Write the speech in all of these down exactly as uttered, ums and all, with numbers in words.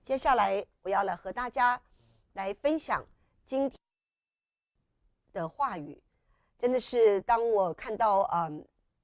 接下来我要来和大家来分享今天的话语。真的是当我看到嗯，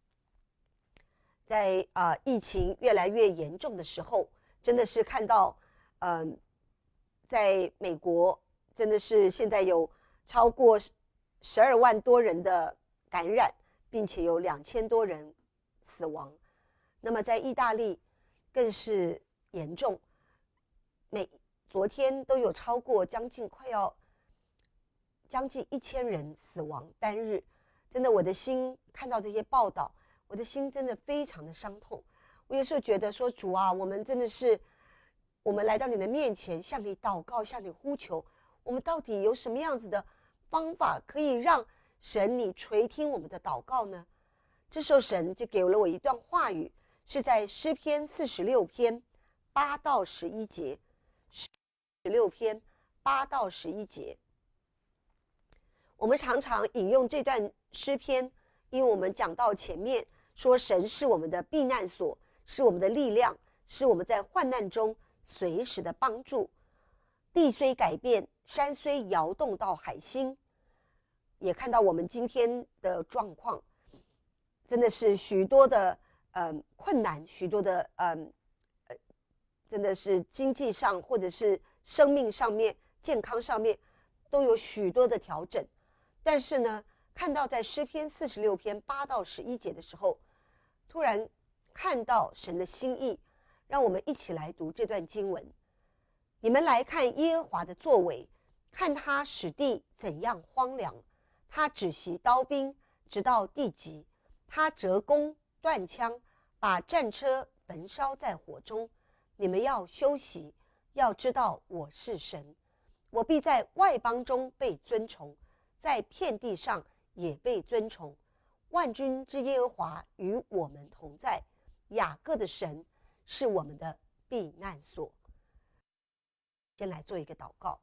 在啊、呃、疫情越来越严重的时候，真的是看到嗯，在美国真的是现在有超过十二万多人的感染，并且有两千多人死亡。那么在意大利更是严重，每昨天都有超过将近快要将近一千人死亡单日。真的，我的心看到这些报道，我的心真的非常的伤痛。我有时候觉得说，主啊，我们真的是，我们来到你的面前，向你祷告，向你呼求，我们到底有什么样子的方法可以让神你垂听我们的祷告呢？这时候神就给了我一段话语，是在诗篇四十六篇八到十一节。十六篇八到十一节，我们常常引用这段诗篇，因为我们讲到前面说神是我们的避难所，是我们的力量，是我们在患难中随时的帮助。地虽改变，山虽摇动到海心，也看到我们今天的状况，真的是许多的呃困难，许多的呃呃，真的是经济上或者是生命上面、健康上面都有许多的调整。但是呢，看到在诗篇四十六篇八到十一节的时候，突然看到神的心意，让我们一起来读这段经文。你们来看耶和华的作为，看他使地怎样荒凉，他止息刀兵，直到地极，他折弓断枪，把战车焚烧在火中。你们要休息，要知道我是神，我必在外邦中被尊崇，在遍地上也被尊崇。万军之耶和华与我们同在，雅各的神是我们的避难所。先来做一个祷告。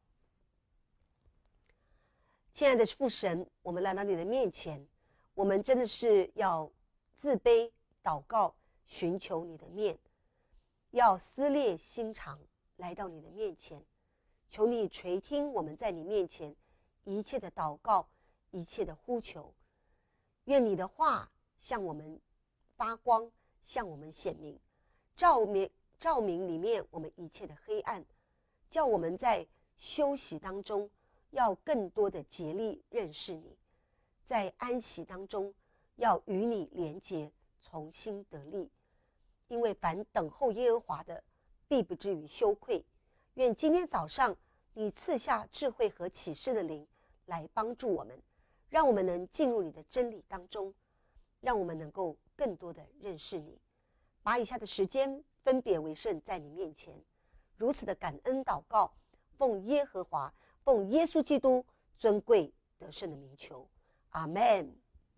亲爱的父神，我们来到你的面前，我们真的是要自卑祷告，寻求你的面，要撕裂心肠来到你的面前，求你垂听我们在你面前一切的祷告，一切的呼求。愿你的话向我们发光，向我们显明，照明照明里面我们一切的黑暗，叫我们在休息当中要更多的竭力认识你，在安息当中要与你连结，重新得力。因为凡等候耶和华的，必不至于羞愧。愿今天早上你赐下智慧和启示的灵来帮助我们，让我们能进入你的真理当中，让我们能够更多的认识你。把以下的时间分别为圣在你面前，如此的感恩祷告，奉耶和华奉耶稣基督尊贵得胜的名求，阿们。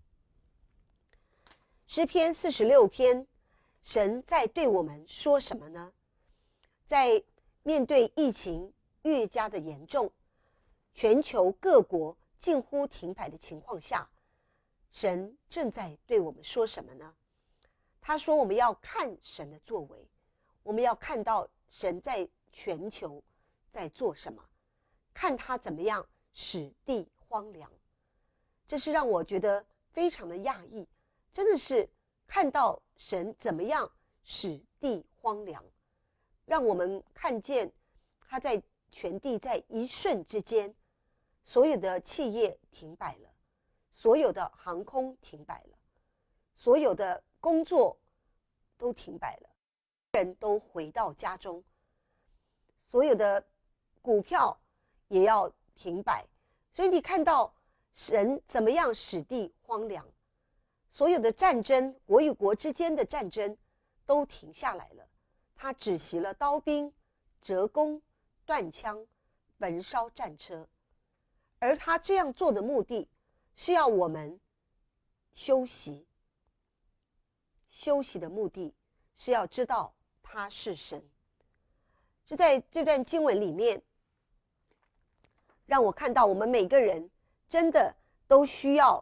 诗篇四十六篇，神在对我们说什么呢？在面对疫情越加的严重，全球各国近乎停摆的情况下，神正在对我们说什么呢？他说我们要看神的作为，我们要看到神在全球在做什么，看他怎么样使地荒凉。这是让我觉得非常的讶异，真的是看到神怎么样使地荒凉，让我们看见他在全地在一瞬之间，所有的企业停摆了，所有的航空停摆了，所有的工作都停摆了，人都回到家中，所有的股票也要停摆。所以你看到神怎么样使地荒凉，所有的战争，国与国之间的战争都停下来了，他止息了刀兵，折弓断枪，焚烧战车。而他这样做的目的是要我们休息，休息的目的是要知道他是神。是在这段经文里面，让我看到我们每个人真的都需要，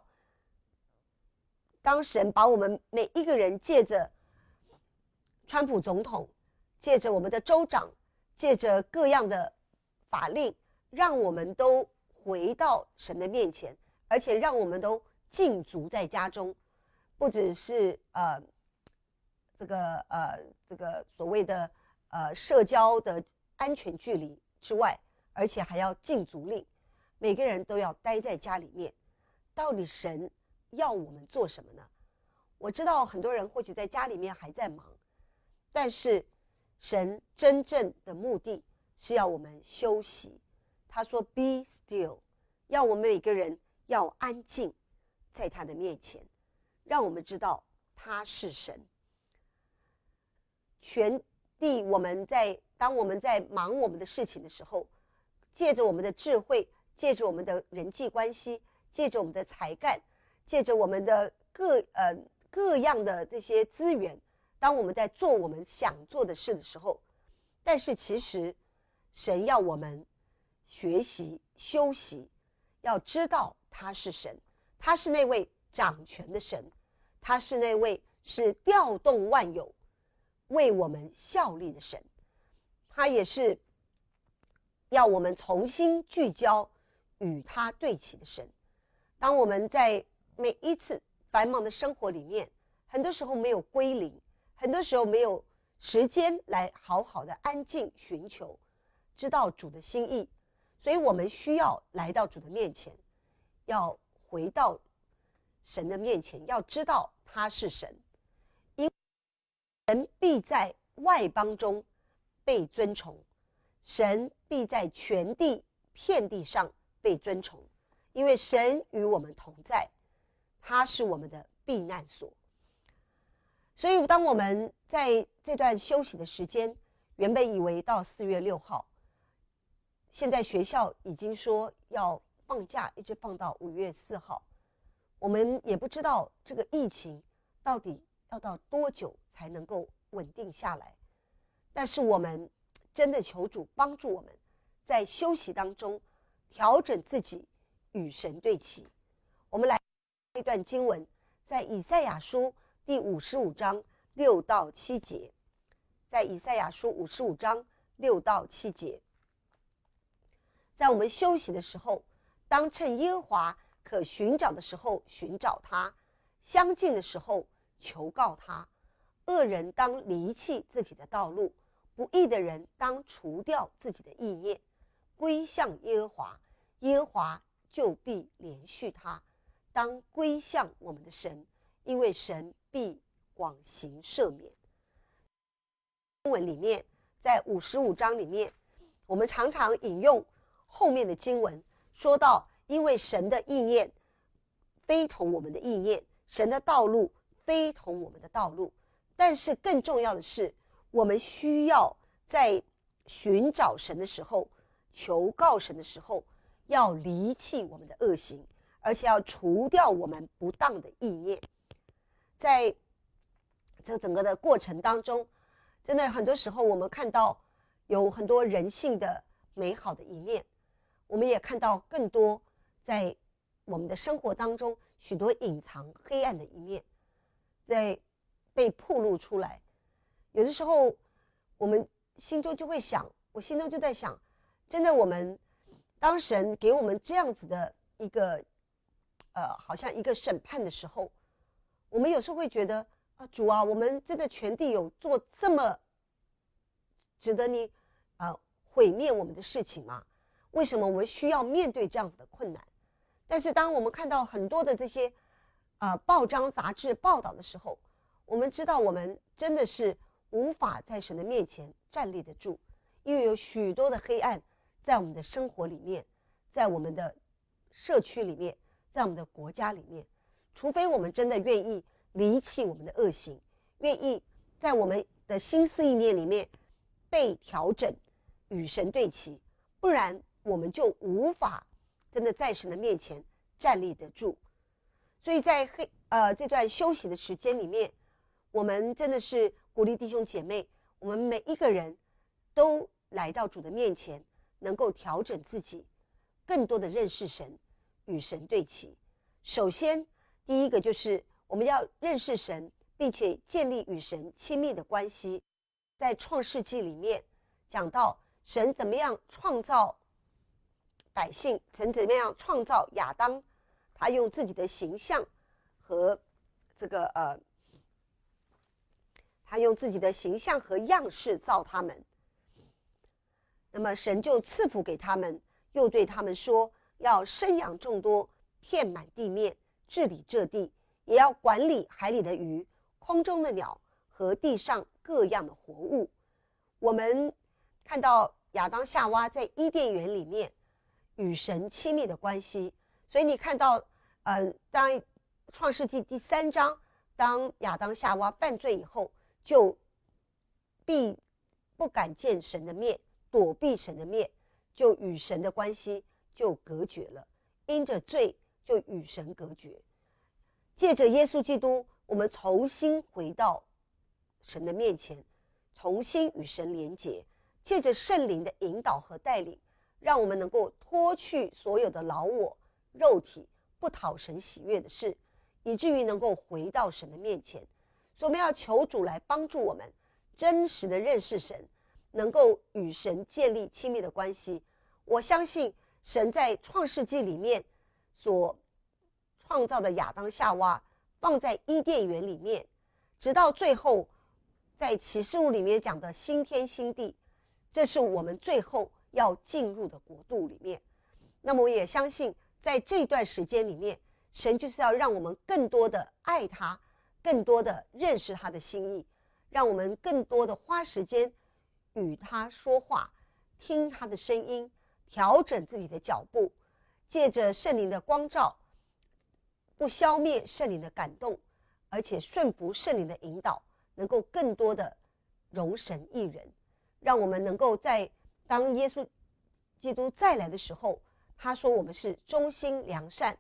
当神把我们每一个人借着川普总统，借着我们的州长， 借着各样的法令，让我们都回到神的面前，而且让我们都禁足在家中，不只是呃这个呃这个所谓的呃社交的安全距离之外，而且还要禁足令，每个人都要待在家里面。到底神要我们做什么呢？我知道很多人或许在家里面还在忙，但是神真正的目的是要我们休息。他说 Be still， 要我们每个人要安静在他的面前，让我们知道他是神。全地我们在当我们在忙我们的事情的时候，借着我们的智慧，借着我们的人际关系，借着我们的才干，借着我们的各呃各样的这些资源，当我们在做我们想做的事的时候，但是其实神要我们学习休息，要知道他是神，他是那位掌权的神，他是那位是调动万有为我们效力的神，他也是要我们重新聚焦与他对齐的神。当我们在每一次繁忙的生活里面，很多时候没有归零，很多时候没有时间来好好的安静寻求知道主的心意，所以我们需要来到主的面前，要回到神的面前，要知道他是神，因为神必在外邦中被尊崇，神必在全地遍地上被尊崇，因为神与我们同在，他是我们的避难所。所以当我们在这段休息的时间，原本以为到四月六号，现在学校已经说要放假，一直放到五月四号，我们也不知道这个疫情到底要到多久才能够稳定下来。但是我们真的求主帮助我们，在休息当中调整自己，与神对齐。我们来一段经文，在以赛亚书第五十五章六到七节，在以赛亚书五十五章六到七节，在我们休息的时候，当趁耶和华可寻找的时候寻找他，相近的时候求告他。恶人当离弃自己的道路，不义的人当除掉自己的意念，归向耶和华，耶和华就必连续他。当归向我们的神，因为神必广行赦免。经文里面，在五十五章里面，我们常常引用后面的经文，说到因为神的意念非同我们的意念，神的道路非同我们的道路。但是更重要的是，我们需要在寻找神的时候，求告神的时候，要离弃我们的恶行，而且要除掉我们不当的意念。在这整个的过程当中，真的很多时候我们看到有很多人性的美好的一面，我们也看到更多在我们的生活当中许多隐藏黑暗的一面在被暴露出来。有的时候我们心中就会想，我心中就在想，真的我们当神给我们这样子的一个呃，好像一个审判的时候，我们有时候会觉得啊，主啊，我们真的全地有做这么值得你呃毁灭我们的事情吗？为什么我们需要面对这样子的困难？但是当我们看到很多的这些呃报章杂志报道的时候，我们知道我们真的是无法在神的面前站立得住，因为有许多的黑暗在我们的生活里面，在我们的社区里面，在我们的国家里面。除非我们真的愿意离弃我们的恶行，愿意在我们的心思意念里面被调整，与神对齐，不然我们就无法真的在神的面前站立得住。所以在黑呃这段休息的时间里面，我们真的是鼓励弟兄姐妹，我们每一个人都来到主的面前，能够调整自己，更多的认识神，与神对齐。首先第一个就是我们要认识神，并且建立与神亲密的关系。在创世纪里面讲到， 神怎么样创造百姓，神怎么样创造亚当，他用自己的形象和这个呃，他用自己的形象和样式造他们。那么神就赐福给他们，又对他们说，要生养众多，遍满地面，治理这地，也要管理海里的鱼，空中的鸟和地上各样的活物。我们看到亚当夏娃在伊甸园里面与神亲密的关系，所以你看到呃，当创世纪第三章，当亚当夏娃犯罪以后，就必不敢见神的面，躲避神的面，就与神的关系就隔绝了，因着罪就与神隔绝。借着耶稣基督，我们重新回到神的面前，重新与神连结，借着圣灵的引导和带领，让我们能够脱去所有的老我肉体不讨神喜悦的事，以至于能够回到神的面前。所以我们要求主来帮助我们真实的认识神，能够与神建立亲密的关系。我相信神在创世纪里面所创造的亚当夏娃放在伊甸园里面，直到最后在启示录里面讲的新天新地，这是我们最后要进入的国度里面。那么我也相信在这段时间里面，神就是要让我们更多的爱他，更多的认识他的心意，让我们更多的花时间与他说话，听他的声音，调整自己的脚步，借着圣灵的光照，不消灭圣灵的感动，而且顺服圣灵的引导，能够更多的容神益人，让我们能够在当耶稣基督再来的时候，他说我们是忠心良善，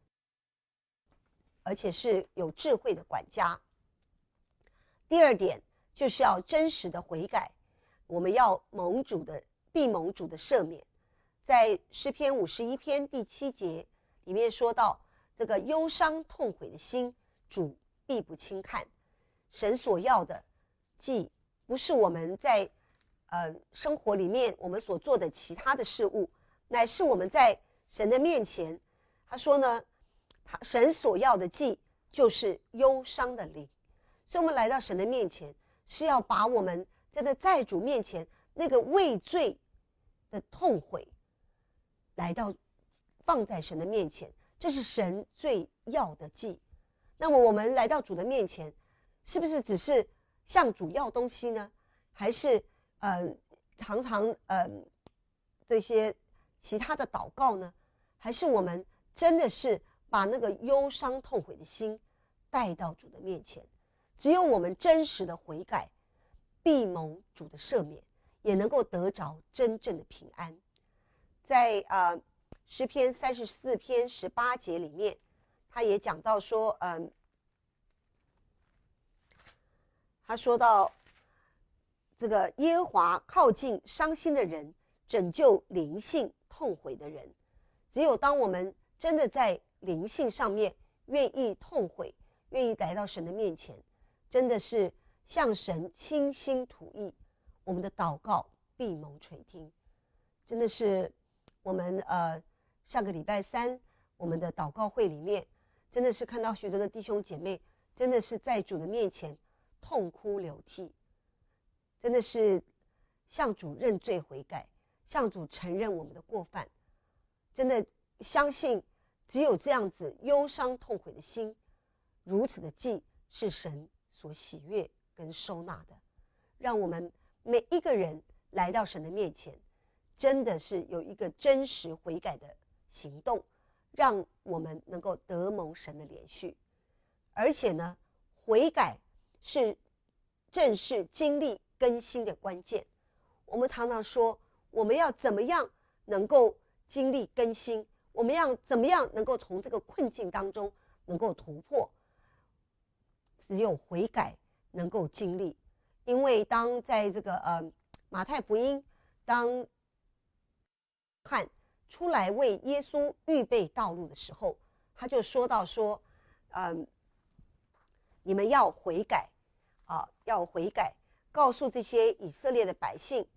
而且是有智慧的管家。第二点就是要真实的悔改，我们要蒙主的必蒙主的赦免。在诗篇五十一篇第七节里面说到，这个忧伤痛悔的心，主必不轻看。神所要的既不是我们在呃生活里面我们所做的其他的事物，乃是我们在神的面前，他说呢，他神所要的既就是忧伤的灵。所以我们来到神的面前，是要把我们真的在主面前那个畏罪的痛悔来到放在神的面前，这是神最要的祭。那么我们来到主的面前，是不是只是向主要东西呢？还是呃常常呃这些其他的祷告呢？还是我们真的是把那个忧伤痛悔的心带到主的面前？只有我们真实的悔改，必蒙主的赦免，也能够得着真正的平安。在呃诗篇三十四篇十八节里面，他也讲到说，嗯、呃，他说到这个耶和华靠近伤心的人，拯救灵性痛悔的人。只有当我们真的在灵性上面愿意痛悔，愿意来到神的面前，真的是向神倾心吐意，我们的祷告必蒙垂听。真的是我们呃上个礼拜三我们的祷告会里面，真的是看到许多的弟兄姐妹真的是在主的面前痛哭流涕，真的是向主认罪悔改，向主承认我们的过犯。真的相信只有这样子忧伤痛悔的心，如此的祭是神所喜悦跟收纳的。让我们每一个人来到神的面前，真的是有一个真实悔改的行动，让我们能够得蒙神的连续。而且呢，悔改是正是经历更新的关键。我们常常说，我们要怎么样能够经历更新，我们要怎么样能够从这个困境当中能够突破，只有悔改能够经历。因为当在这个呃马太福音，当汉出来为耶稣预备道路的时候，他就说到说，嗯，你们要悔改啊，要悔改，告诉这些以色列的百姓，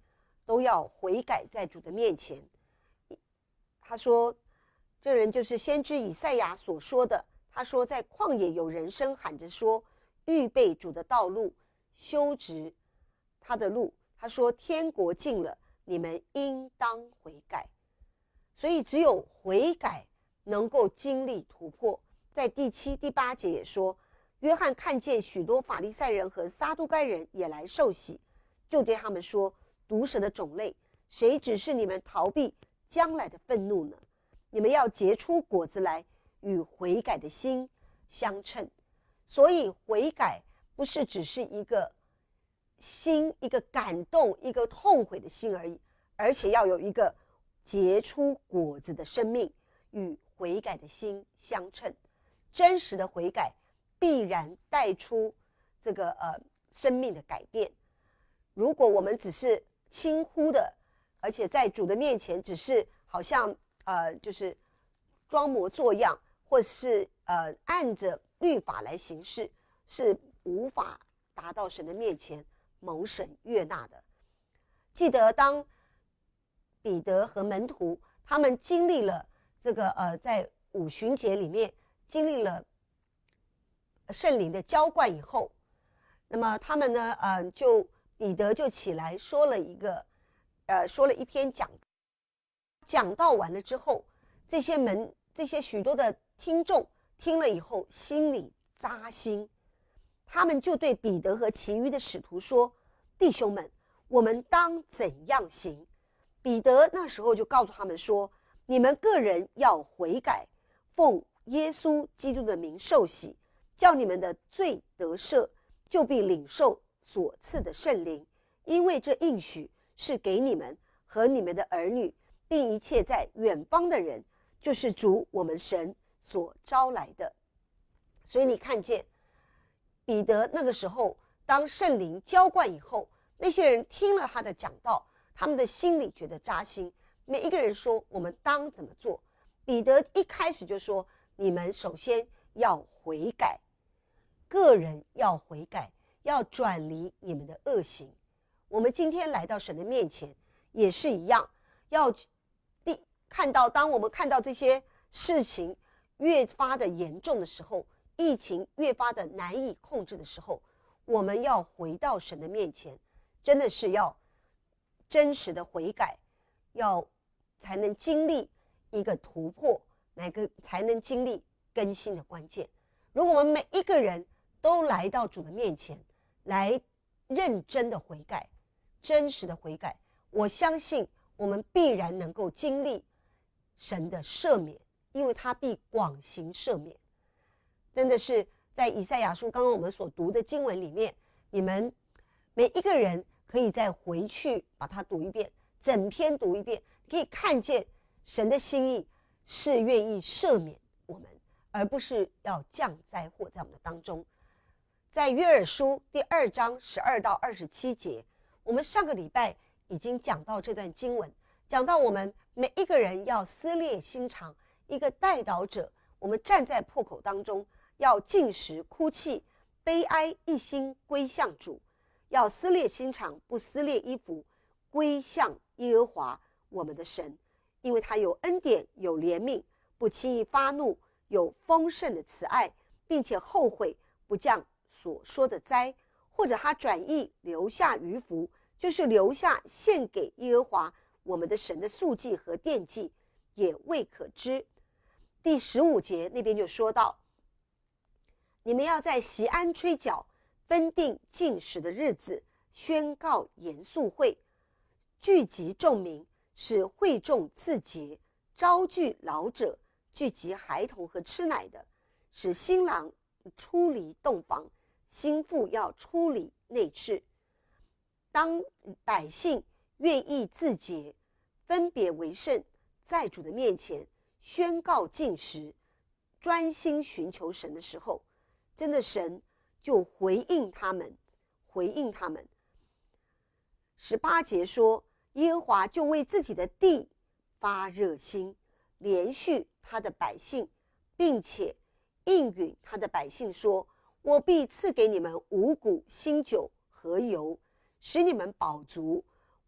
都要悔改在主的面前。他说这人就是先知以赛亚所说的，他说在旷野有人声喊着说，预备主的道路，修直他的路。他说天国近了，你们应当悔改。所以只有悔改能够经历突破。在第七第八节也说，约翰看见许多法利赛人和撒都该人也来受洗，就对他们说，毒蛇的种类，谁指示你们逃避将来的愤怒呢？你们要结出果子来，与悔改的心相称。所以悔改不是只是一个心，一个感动，一个痛悔的心而已，而且要有一个结出果子的生命，与悔改的心相称。真实的悔改必然带出这个呃生命的改变。如果我们只是轻忽的，而且在主的面前只是好像呃就是装模作样，或是呃按着律法来行事，是无法达到神的面前蒙神悦纳的。记得当彼得和门徒他们经历了这个呃在五旬节里面经历了圣灵的浇灌以后，那么他们呢呃就彼得就起来说了一个呃说了一篇讲讲道完了之后，这些门这些许多的听众听了以后心里扎心，他们就对彼得和其余的使徒说，弟兄们，我们当怎样行？彼得那时候就告诉他们说，你们个人要悔改，奉耶稣基督的名受洗，叫你们的罪得赦，就必领受所赐的圣灵，因为这应许是给你们和你们的儿女，并一切在远方的人，就是主我们神所招来的。所以你看见彼得那个时候当圣灵浇灌以后，那些人听了他的讲道，他们的心里觉得扎心，每一个人说我们当怎么做。彼得一开始就说，你们首先要悔改，个人要悔改，要转离你们的恶行。我们今天来到神的面前也是一样，要看到当我们看到这些事情越发的严重的时候，疫情越发的难以控制的时候，我们要回到神的面前，真的是要真实的悔改，要才能经历一个突破，哪个才能经历更新的关键。如果我们每一个人都来到主的面前，来认真的悔改，真实的悔改，我相信我们必然能够经历神的赦免，因为他必广行赦免。真的是在以赛亚书刚刚我们所读的经文里面，你们每一个人可以再回去把它读一遍，整篇读一遍，可以看见神的心意是愿意赦免我们，而不是要降灾祸在我们的当中。在约珥书第二章十二到二十七节，我们上个礼拜已经讲到这段经文，讲到我们每一个人要撕裂心肠，一个代祷者，我们站在破口当中，要禁食哭泣悲哀，一心归向主，要撕裂心肠，不撕裂衣服，归向耶和华我们的神，因为他有恩典，有怜悯，不轻易发怒，有丰盛的慈爱，并且后悔不降所说的灾，或者他转意留下余福，就是留下献给耶和华我们的神的素祭和奠祭，也未可知。第十五节那边就说到，你们要在锡安吹角，分定禁食的日子，宣告严肃会，聚集众民，使会众自洁，招聚老者，聚集孩童和吃奶的，使新郎出离洞房，新妇要出离内室。当百姓愿意自洁，分别为圣，在主的面前宣告禁食，专心寻求神的时候，真的神就回应他们，回应他们。十八节说，耶和华就为自己的地发热心，连续他的百姓，并且应允他的百姓说，我必赐给你们五谷新酒和油，使你们饱足，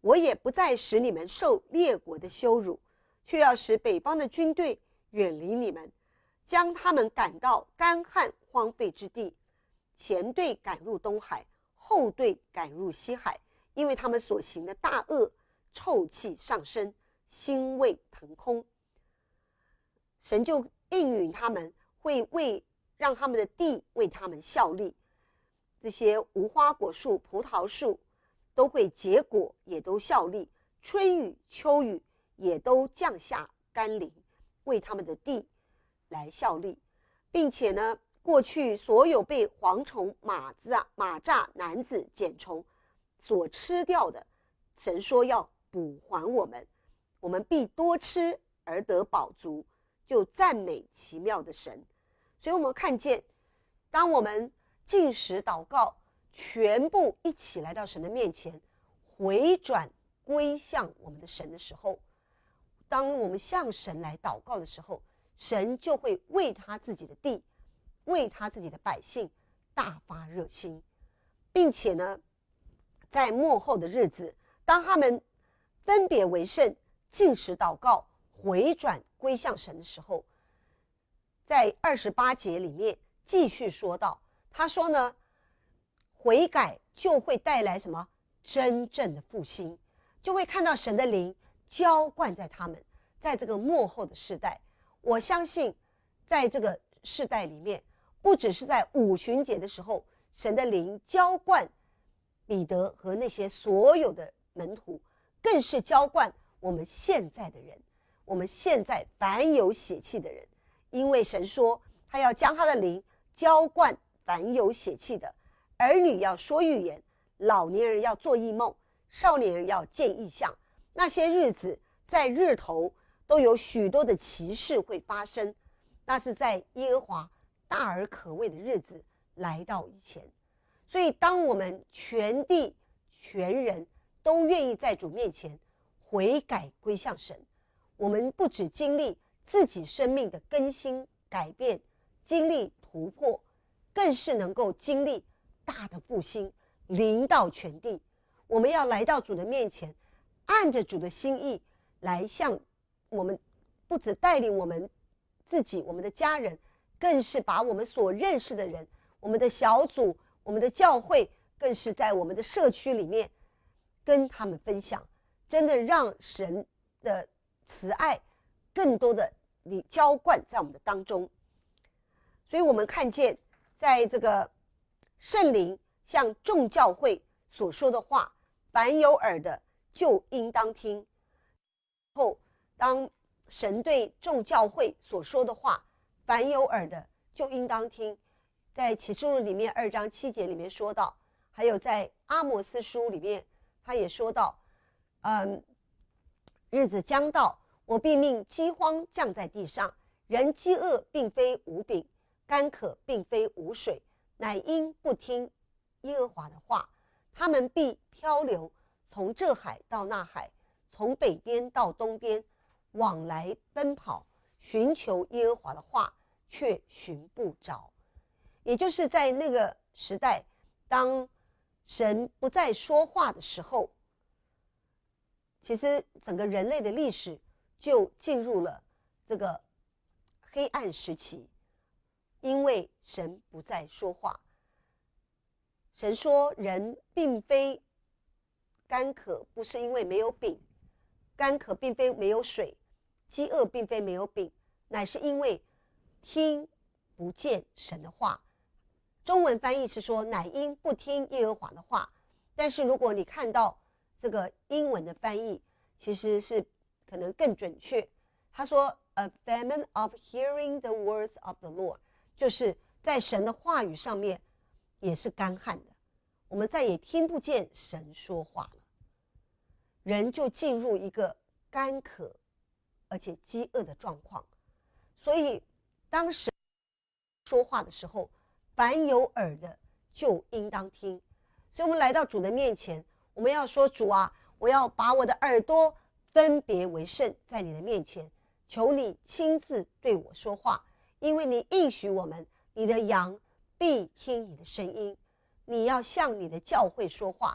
我也不再使你们受列国的羞辱，却要使北方的军队远离你们，将他们赶到干旱荒废之地，前队赶入东海，后队赶入西海，因为他们所行的大恶，臭气上升，腥味腾空。神就应允他们，会为让他们的地为他们效力，这些无花果树、葡萄树都会结果，也都效力，春雨秋雨也都降下甘霖，为他们的地来效力，并且呢，过去所有被蝗虫、马蚱、马蚱、男子、茧虫所吃掉的，神说要补还我们，我们必多吃而得饱足，就赞美奇妙的神。所以我们看见，当我们禁食祷告，全部一起来到神的面前，回转归向我们的神的时候，当我们向神来祷告的时候，神就会为他自己的地，为他自己的百姓大发热心，并且呢，在末后的日子，当他们分别为圣，禁食祷告，回转归向神的时候，在二十八节里面继续说到，他说呢，悔改就会带来什么？真正的复兴，就会看到神的灵浇灌在他们。在这个末后的世代，我相信在这个世代里面，不只是在五旬节的时候，神的灵浇灌彼得和那些所有的门徒，更是浇灌我们现在的人，我们现在凡有血气的人。因为神说他要将他的灵浇灌凡有血气的，儿女要说预言，老年人要做异梦，少年人要见异象。那些日子在日头都有许多的奇事会发生，那是在耶和华大而可畏的日子来到以前。所以当我们全地全人都愿意在主面前悔改归向神，我们不只经历自己生命的更新改变，经历突破，更是能够经历大的复兴临到全地。我们要来到主的面前，按着主的心意来向我们，不只带领我们自己，我们的家人，更是把我们所认识的人，我们的小组，我们的教会，更是在我们的社区里面跟他们分享，真的让神的慈爱更多的你浇灌在我们的当中。所以我们看见在这个圣灵向众教会所说的话，凡有耳的就应当听。后当神对众教会所说的话，凡有耳的就应当听，在启示录里面二章七节里面说到，还有在阿摩斯书里面他也说到，嗯，日子将到，我必命饥荒降在地上，人饥饿并非无饼，干渴并非无水，乃因不听耶和华的话，他们必漂流，从这海到那海，从北边到东边，往来奔跑，寻求耶和华的话，却寻不着。也就是在那个时代，当神不再说话的时候，其实整个人类的历史就进入了这个黑暗时期，因为神不再说话。神说人并非干渴，不是因为没有饼，干渴并非没有水，饥饿并非没有饼，乃是因为听不见神的话。中文翻译是说乃因不听耶和华的话，但是如果你看到这个英文的翻译，其实是可能更准确。他说 A famine of hearing the words of the Lord， 就是在神的话语上面也是干旱的，我们再也听不见神说话了，人就进入一个干渴而且饥饿的状况。所以当神说话的时候，凡有耳的就应当听。所以我们来到主的面前，我们要说，主啊，我要把我的耳朵分别为圣，在你的面前，求你亲自对我说话，因为你应许我们，你的羊必听你的声音。你要向你的教会说话，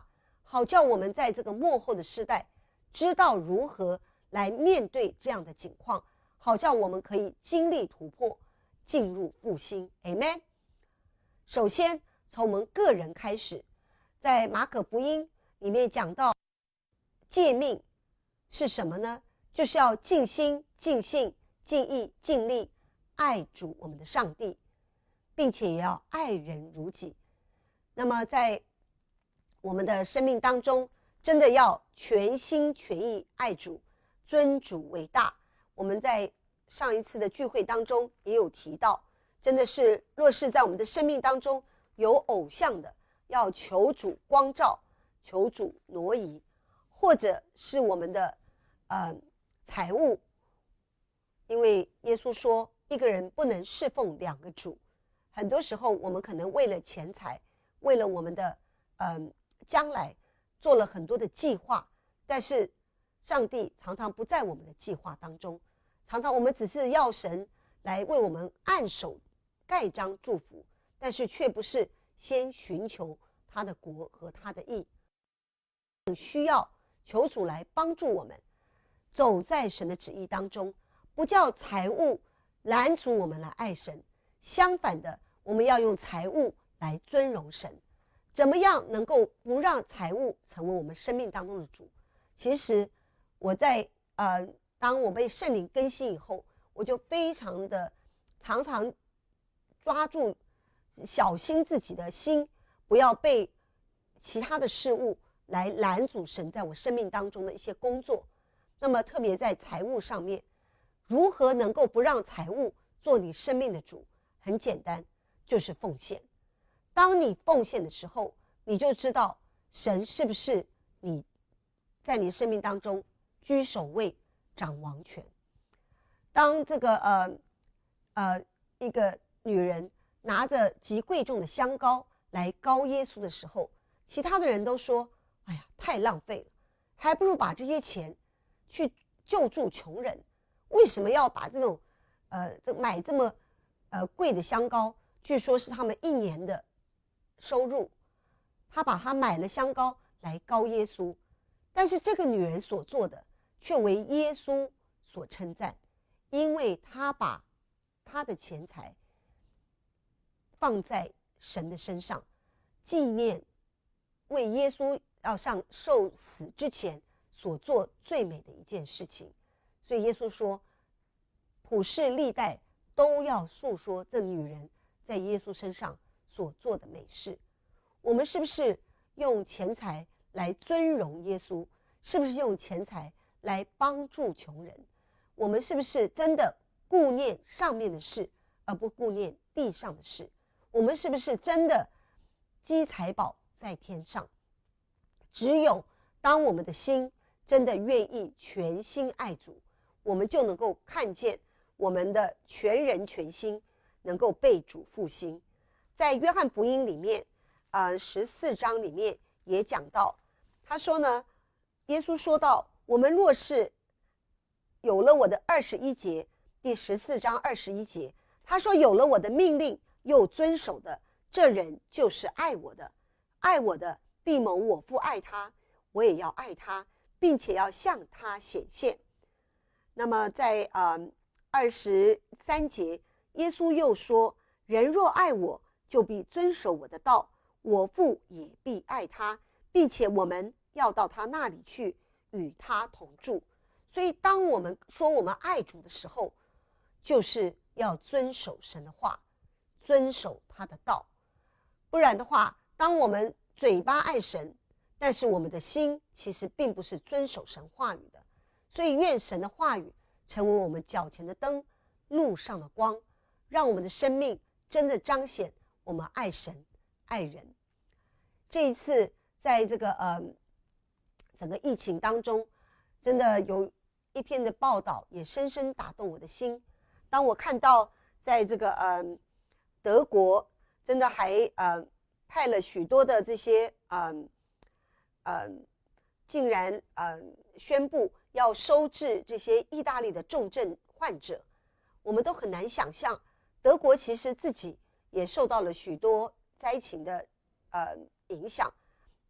好叫我们在这个末后的时代知道如何来面对这样的境况，好叫我们可以经历突破，进入复兴。 Amen。 首先从我们个人开始，在马可福音里面讲到诫命是什么呢？就是要尽心尽性尽意尽力爱主我们的上帝，并且也要爱人如己。那么在我们的生命当中，真的要全心全意爱主，尊主为大。我们在上一次的聚会当中也有提到，真的是若是在我们的生命当中有偶像的，要求主光照，求主挪移，或者是我们的呃财物，因为耶稣说一个人不能侍奉两个主。很多时候我们可能为了钱财，为了我们的嗯、呃、将来做了很多的计划，但是上帝常常不在我们的计划当中，常常我们只是要神来为我们按手盖章祝福，但是却不是先寻求他的国和他的义。需要求主来帮助我们走在神的旨意当中，不叫财物拦阻我们来爱神，相反的，我们要用财物来尊荣神。怎么样能够不让财物成为我们生命当中的主？其实我在呃，当我被圣灵更新以后，我就非常的常常抓住小心自己的心，不要被其他的事物来拦阻神在我生命当中的一些工作。那么特别在财务上面，如何能够不让财务做你生命的主？很简单，就是奉献。当你奉献的时候，你就知道神是不是你在你生命当中居首位掌王权。当这个呃呃一个女人拿着极贵重的香膏来膏耶稣的时候，其他的人都说，哎呀，太浪费了，还不如把这些钱去救助穷人。为什么要把这种呃这买这么呃贵的香膏？据说是他们一年的收入，他把它买了香膏来膏耶稣。但是这个女人所做的却为耶稣所称赞，因为她把她的钱财放在神的身上，纪念为耶稣要上受死之前所做最美的一件事情。所以耶稣说，普世历代都要诉说这女人在耶稣身上所做的美事。我们是不是用钱财来尊荣耶稣？是不是用钱财来帮助穷人？我们是不是真的顾念上面的事，而不顾念地上的事？我们是不是真的积财宝在天上？只有当我们的心真的愿意全心爱主，我们就能够看见我们的全人全心能够被主复兴。在约翰福音里面呃，十四章里面也讲到，他说呢，耶稣说到，我们若是有了我的二十一节，第十四章二十一节，他说有了我的命令又遵守的，这人就是爱我的。爱我的必蒙我父爱他，我也要爱他，并且要向他显现。那么在呃二十三节，耶稣又说，人若爱我，就必遵守我的道，我父也必爱他，并且我们要到他那里去，与他同住。所以当我们说我们爱主的时候，就是要遵守神的话，遵守他的道。不然的话，当我们嘴巴爱神，但是我们的心其实并不是遵守神话语的。所以愿神的话语成为我们脚前的灯，路上的光，让我们的生命真的彰显我们爱神爱人。这一次在这个呃整个疫情当中，真的有一篇的报道也深深打动我的心。当我看到在这个呃德国真的还呃派了许多的这些呃呃竟然呃宣布要收治这些意大利的重症患者，我们都很难想象，德国其实自己也受到了许多灾情的呃影响，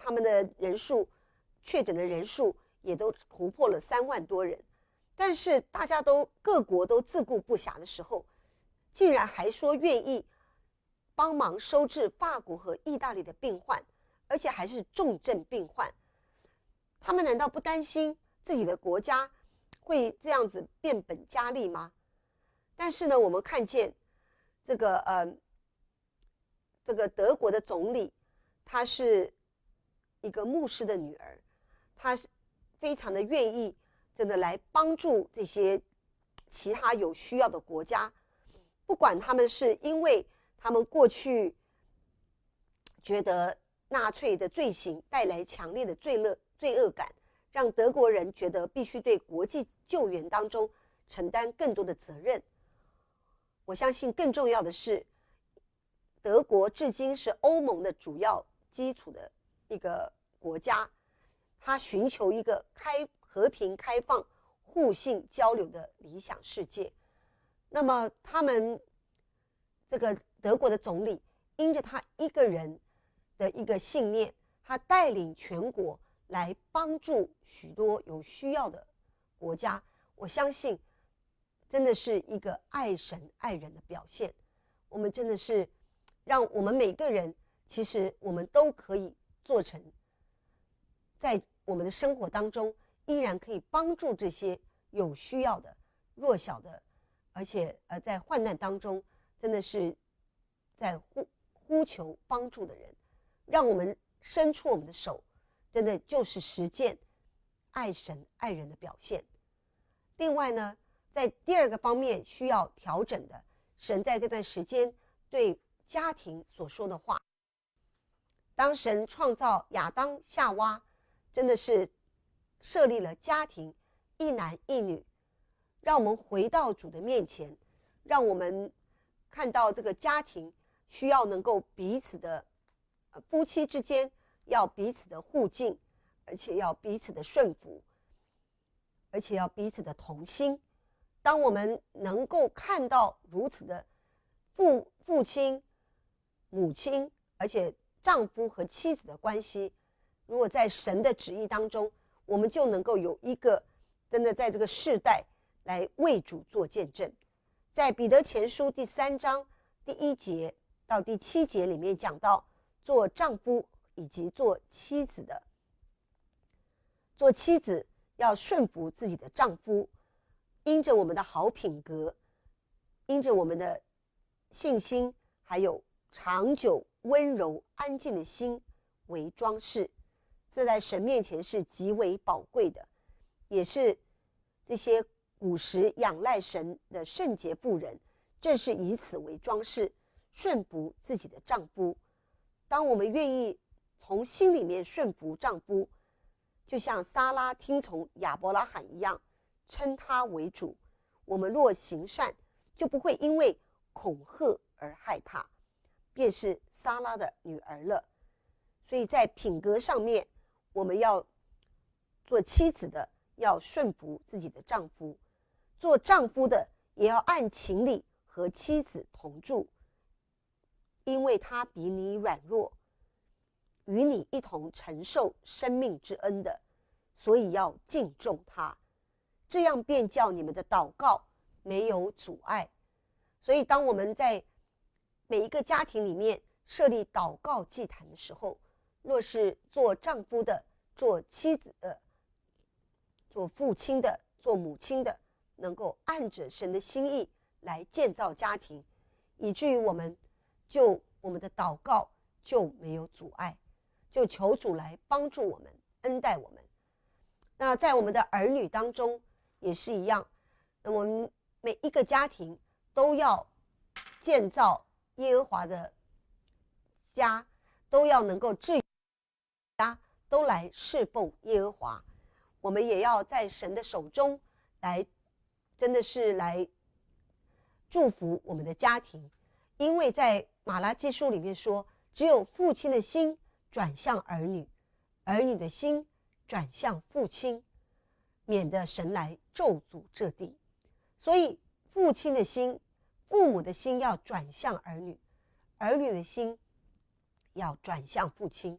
他们的人数确诊的人数也都突破了三万多人。但是大家都各国都自顾不暇的时候，竟然还说愿意帮忙收治法国和意大利的病患，而且还是重症病患。他们难道不担心自己的国家会这样子变本加厉吗？但是呢，我们看见这个呃，这个德国的总理，她是一个牧师的女儿，她是非常的愿意真的来帮助这些其他有需要的国家，不管他们是因为他们过去觉得纳粹的罪行带来强烈的罪恶罪恶感，让德国人觉得必须对国际救援当中承担更多的责任。我相信更重要的是，德国至今是欧盟的主要基础的一个国家，它寻求一个开和平、开放、互信交流的理想世界。那么他们这个德国的总理，因着他一个人的一个信念，他带领全国来帮助许多有需要的国家。我相信真的是一个爱神爱人的表现。我们真的是让我们每个人，其实我们都可以做成，在我们的生活当中依然可以帮助这些有需要的弱小的，而且呃在患难当中真的是在呼呼求帮助的人，让我们伸出我们的手，真的就是实践爱神爱人的表现。另外呢，在第二个方面需要调整的，神在这段时间对家庭所说的话。当神创造亚当夏娃，真的是设立了家庭，一男一女，让我们回到主的面前，让我们看到这个家庭需要能够彼此的、呃、夫妻之间要彼此的互敬，而且要彼此的顺服，而且要彼此的同心。当我们能够看到如此的父父亲、母亲，而且丈夫和妻子的关系，如果在神的旨意当中，我们就能够有一个真的在这个世代来为主做见证。在彼得前书第三章第一节到第七节里面讲到，做丈夫以及做妻子的，做妻子要顺服自己的丈夫，因着我们的好品格，因着我们的信心，还有长久温柔安静的心为装饰，这在神面前是极为宝贵的，也是这些古时仰赖神的圣洁妇人正是以此为装饰，顺服自己的丈夫。当我们愿意从心里面顺服丈夫，就像撒拉听从亚伯拉罕一样，称他为主，我们若行善，就不会因为恐吓而害怕，便是撒拉的女儿了。所以在品格上面，我们要做妻子的要顺服自己的丈夫，做丈夫的也要按情理和妻子同住，因为他比你软弱，与你一同承受生命之恩的，所以要敬重他，这样便叫你们的祷告没有阻碍。所以当我们在每一个家庭里面设立祷告祭坛的时候，若是做丈夫的、做妻子的、做父亲的、做母亲的，能够按着神的心意来建造家庭，以至于我们就我们的祷告就没有阻碍，就求主来帮助我们，恩待我们。那在我们的儿女当中也是一样，那我们每一个家庭都要建造耶和华的家，都要能够治愈家，都来侍奉耶和华。我们也要在神的手中来，真的是来祝福我们的家庭。因为在马拉基书里面说，只有父亲的心转向儿女，儿女的心转向父亲，免得神来咒诅这地。所以父亲的心、父母的心要转向儿女，儿女的心要转向父亲，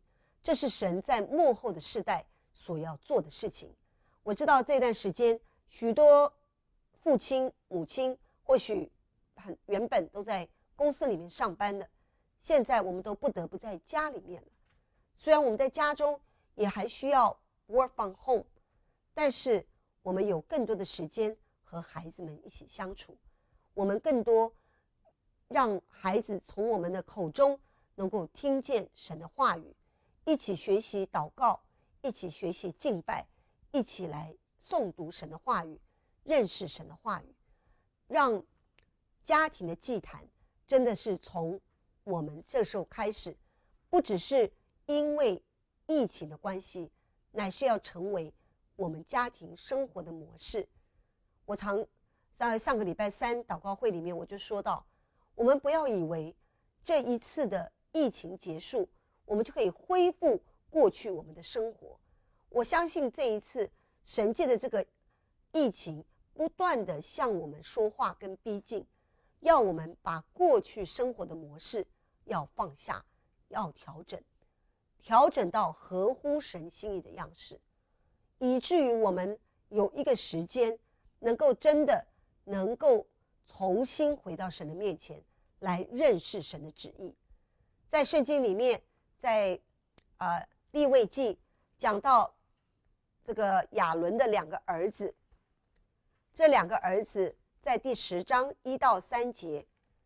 这是神在末后的世代所要做的事情。我知道这段时间许多父亲母亲或许很原本都在公司里面上班的，现在我们都不得不在家里面了。虽然我们在家中也还需要 work from home， 但是我们有更多的时间和孩子们一起相处，我们更多让孩子从我们的口中能够听见神的话语，一起学习祷告，一起学习敬拜，一起来诵读神的话语，认识神的话语，让家庭的祭坛真的是从我们这时候开始，不只是因为疫情的关系，乃是要成为我们家庭生活的模式。我常在上个礼拜三祷告会里面我就说到，我们不要以为这一次的疫情结束，我们就可以恢复过去我们的生活。我相信这一次神借的这个疫情不断的向我们说话跟逼近，要我们把过去生活的模式要放下，要调整调整到合乎神心意的样式，以至于我们有一个时间能够真的能够重新回到神的面前来认识神的旨意。在圣经里面，在呃利未记讲到这个亚伦的两个儿子，这两个儿子在第十章一到三节，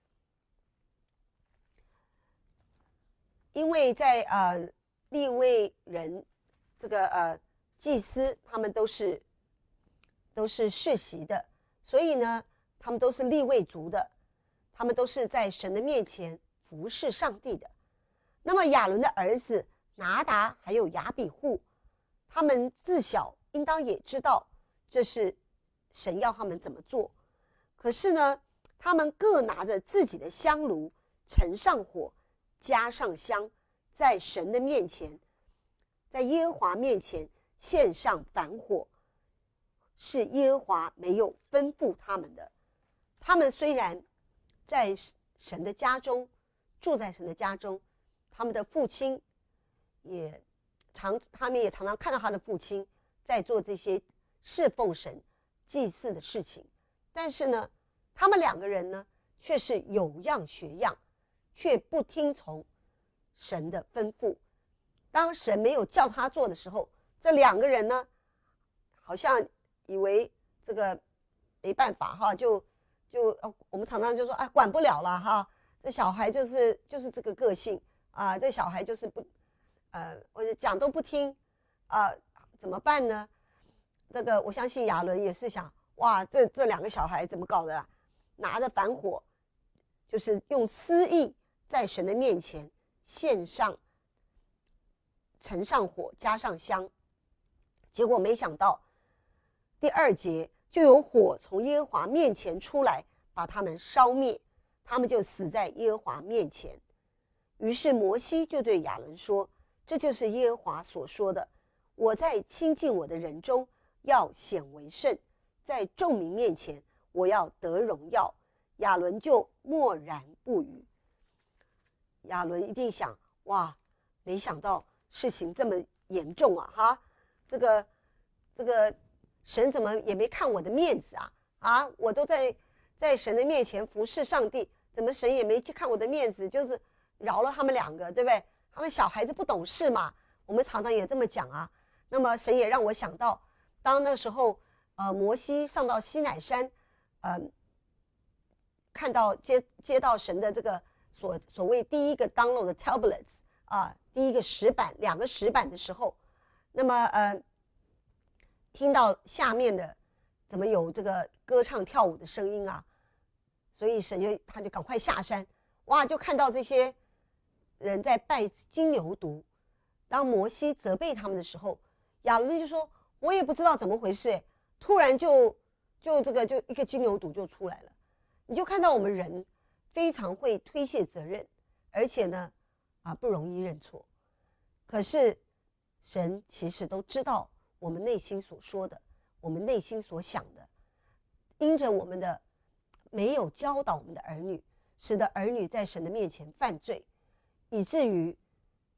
因为在呃利未人这个呃祭司他们都是都是世袭的，所以呢他们都是利未族的，他们都是在神的面前服侍上帝的。那么亚伦的儿子拿达还有亚比户，他们自小应当也知道这是神要他们怎么做，可是呢他们各拿着自己的香炉，盛上火，加上香，在神的面前，在耶和华面前献上燔火，是耶和华没有吩咐他们的。他们虽然在神的家中，住在神的家中，他们的父亲也常他们也常常看到他的父亲在做这些侍奉神祭祀的事情，但是呢他们两个人呢却是有样学样，却不听从神的吩咐。当神没有叫他做的时候，这两个人呢好像以为这个没办法哈，就就我们常常就说啊管不了了哈，这小孩就是就是这个个性啊，这小孩就是不呃我就讲都不听啊，怎么办呢？这个我相信亚伦也是想，哇，这这两个小孩怎么搞的啊？拿着燔火，就是用私意在神的面前献上，盛上火，加上香。结果没想到第二节就有火从耶和华面前出来，把他们烧灭，他们就死在耶和华面前。于是摩西就对亚伦说，这就是耶和华所说的，我在亲近我的人中要显为圣，在众民面前我要得荣耀。亚伦就默然不语。亚伦一定想，哇，没想到事情这么严重啊哈，这个这个神怎么也没看我的面子啊啊，我都在在神的面前服侍上帝，怎么神也没去看我的面子，就是饶了他们两个，对不对？他们小孩子不懂事嘛，我们常常也这么讲啊。那么神也让我想到，当那时候呃摩西上到西乃山，呃看到接接到神的这个所所谓第一个 download 的 tablets 啊，第一个石板，两个石板的时候，那么呃听到下面的怎么有这个歌唱跳舞的声音啊，所以神就他就赶快下山，哇，就看到这些人在拜金牛犊。当摩西责备他们的时候，亚伦就说，我也不知道怎么回事，突然就就这个就一个金牛犊就出来了。你就看到我们人非常会推卸责任，而且呢啊不容易认错。可是神其实都知道我们内心所说的，我们内心所想的，因着我们的没有教导我们的儿女，使得儿女在神的面前犯罪，以至于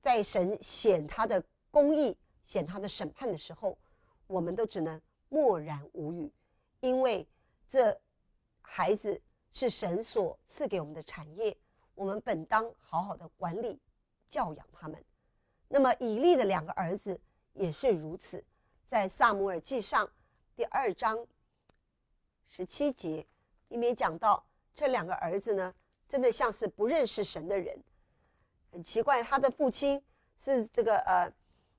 在神显他的公义、显他的审判的时候，我们都只能默然无语，因为这孩子是神所赐给我们的产业，我们本当好好的管理教养他们。那么以利的两个儿子也是如此，在撒母耳记上第二章十七节里面讲到，这两个儿子呢，真的像是不认识神的人。很奇怪，他的父亲是这个呃，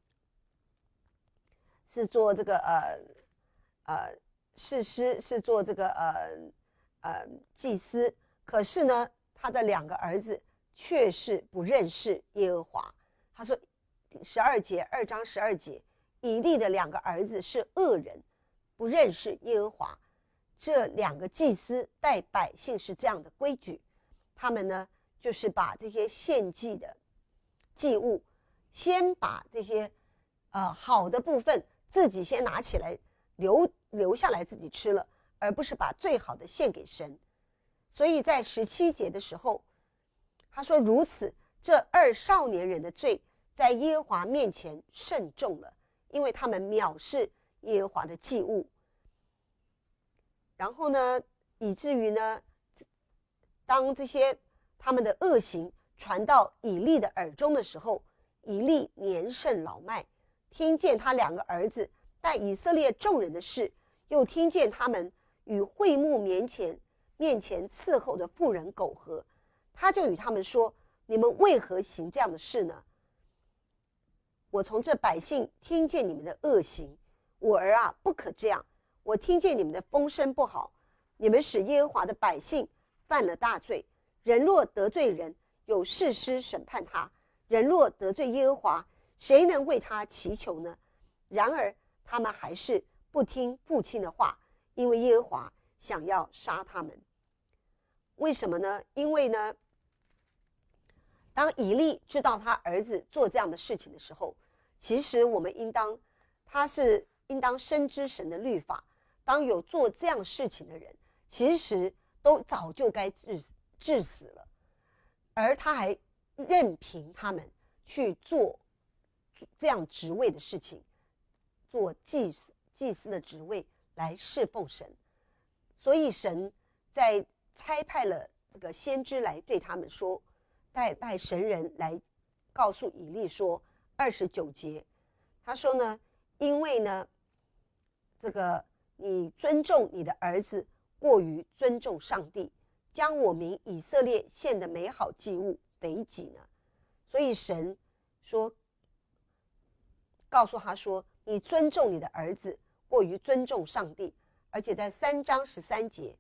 是做这个呃呃士师，是做这个呃呃祭司，可是呢，他的两个儿子却是不认识耶和华。他说十二节，二章十二节，以利的两个儿子是恶人，不认识耶和华。这两个祭司带百姓是这样的规矩，他们呢就是把这些献祭的祭物，先把这些呃好的部分自己先拿起来留留下来自己吃了，而不是把最好的献给神。所以在十七节的时候，他说如此，这二少年人的罪在耶和华面前甚重了，因为他们藐视耶和华的祭物。然后呢，以至于呢，当这些他们的恶行传到以利的耳中的时候，以利年甚老迈，听见他两个儿子带以色列众人的事，又听见他们与会幕面前面前伺候的妇人苟合，他就与他们说：你们为何行这样的事呢？我从这百姓听见你们的恶行，我儿啊，不可这样。我听见你们的风声不好，你们使耶和华的百姓犯了大罪。人若得罪人，有士师审判他；人若得罪耶和华，谁能为他祈求呢？然而他们还是不听父亲的话，因为耶和华想要杀他们。为什么呢？因为呢，当以利知道他儿子做这样的事情的时候，其实我们应当他是应当深知神的律法。当有做这样事情的人，其实都早就该治治死了，而他还任凭他们去做这样职位的事情，做祭司祭司的职位来侍奉神。所以神在差派了这个先知来对他们说，带派神人来告诉以利说，二十九节他说呢，因为呢这个你尊重你的儿子过于尊重上帝，将我民以色列献的美好祭物肥己呢？所以神说，告诉他说，你尊重你的儿子过于尊重上帝。而且在三章十三节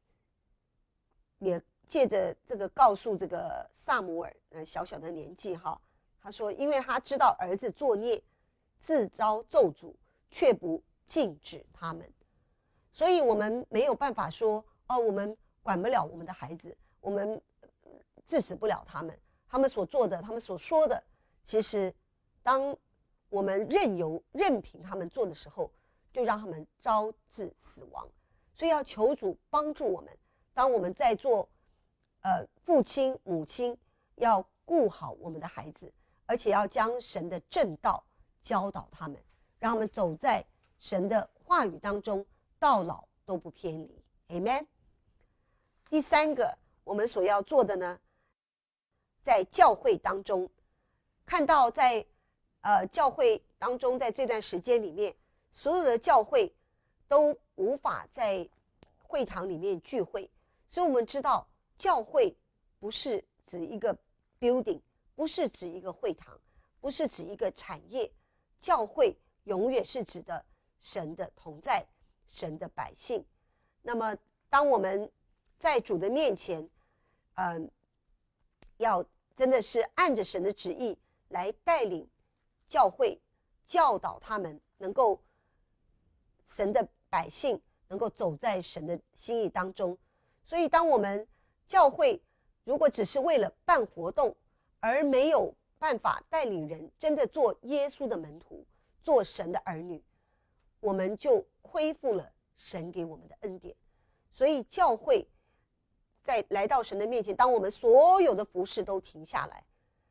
也借着这个告诉这个撒母耳，呃，小小的年纪哈，他说，因为他知道儿子作孽，自招咒诅，却不禁止他们。所以我们没有办法说，哦，我们管不了我们的孩子，我们制止不了他们，他们所做的，他们所说的，其实当我们任由任凭他们做的时候，就让他们招致死亡。所以要求主帮助我们，当我们在做呃父亲母亲，要顾好我们的孩子，而且要将神的正道教导他们，让他们走在神的话语当中，到老都不偏离。 Amen。 第三个我们所要做的呢，在教会当中看到在呃教会当中，在这段时间里面，所有的教会都无法在会堂里面聚会，所以我们知道教会不是指一个 building， 不是指一个会堂，不是指一个产业，教会永远是指的神的同在，神的百姓。那么当我们在主的面前，嗯，要真的是按着神的旨意来带领教会，教导他们能够神的百姓能够走在神的心意当中。所以当我们教会如果只是为了办活动，而没有办法带领人真的做耶稣的门徒，做神的儿女，我们就恢复了神给我们的恩典。所以教会在来到神的面前，当我们所有的服事都停下来，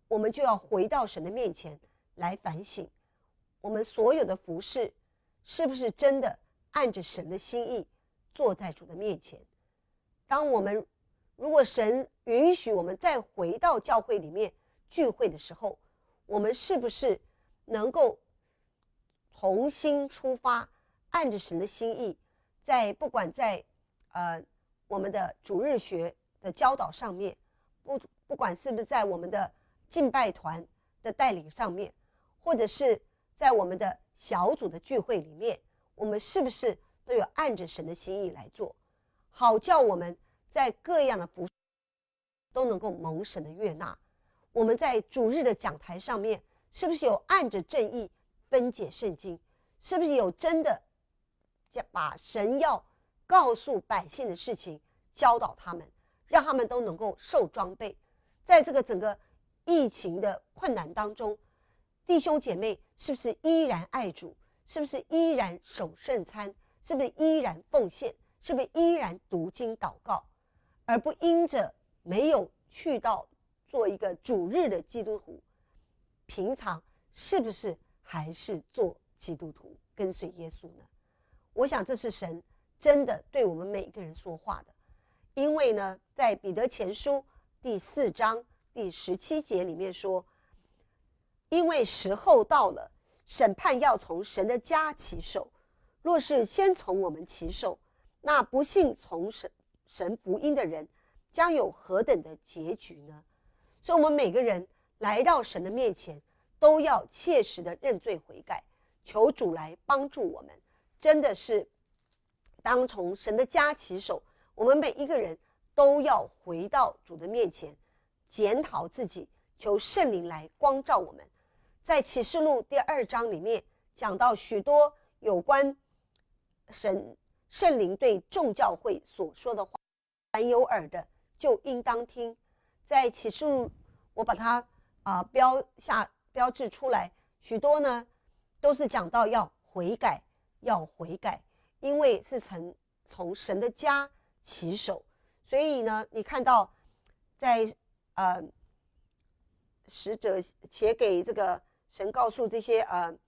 我们就要回到神的面前来反省，我们所有的服事是不是真的按着神的心意坐在主的面前。当我们如果神允许我们再回到教会里面聚会的时候，我们是不是能够重新出发，按着神的心意，在不管在呃我们的主日学的教导上面，不不管是不是在我们的敬拜团的带领上面，或者是在我们的小组的聚会里面，我们是不是都有按着神的心意来做，好叫我们在各样的服事都能够蒙神的悦纳。我们在主日的讲台上面，是不是有按着正义分解圣经？是不是有真的把神要告诉百姓的事情教导他们，让他们都能够受装备？在这个整个疫情的困难当中，弟兄姐妹是不是依然爱主？是不是依然守圣餐？是不是依然奉献？是不是依然读经祷告？而不因着没有去到做一个主日的基督徒，平常是不是还是做基督徒跟随耶稣呢？我想这是神真的对我们每一个人说话的。因为呢，在彼得前书第四章第十七节里面说，因为时候到了，审判要从神的家起手，若是先从我们起手，那不信从神神福音的人将有何等的结局呢？所以我们每个人来到神的面前，都要切实的认罪悔改，求主来帮助我们。真的是当从神的家起手，我们每一个人都要回到主的面前，检讨自己，求圣灵来光照我们。在启示录第二章里面讲到许多有关神圣灵对众教会所说的话，凡有耳的就应当听。在启示录我把它、呃、标下标志出来，许多呢都是讲到要悔改，要悔改，因为是从从神的家起手。所以呢，你看到在呃使者写给这个神告诉这些呃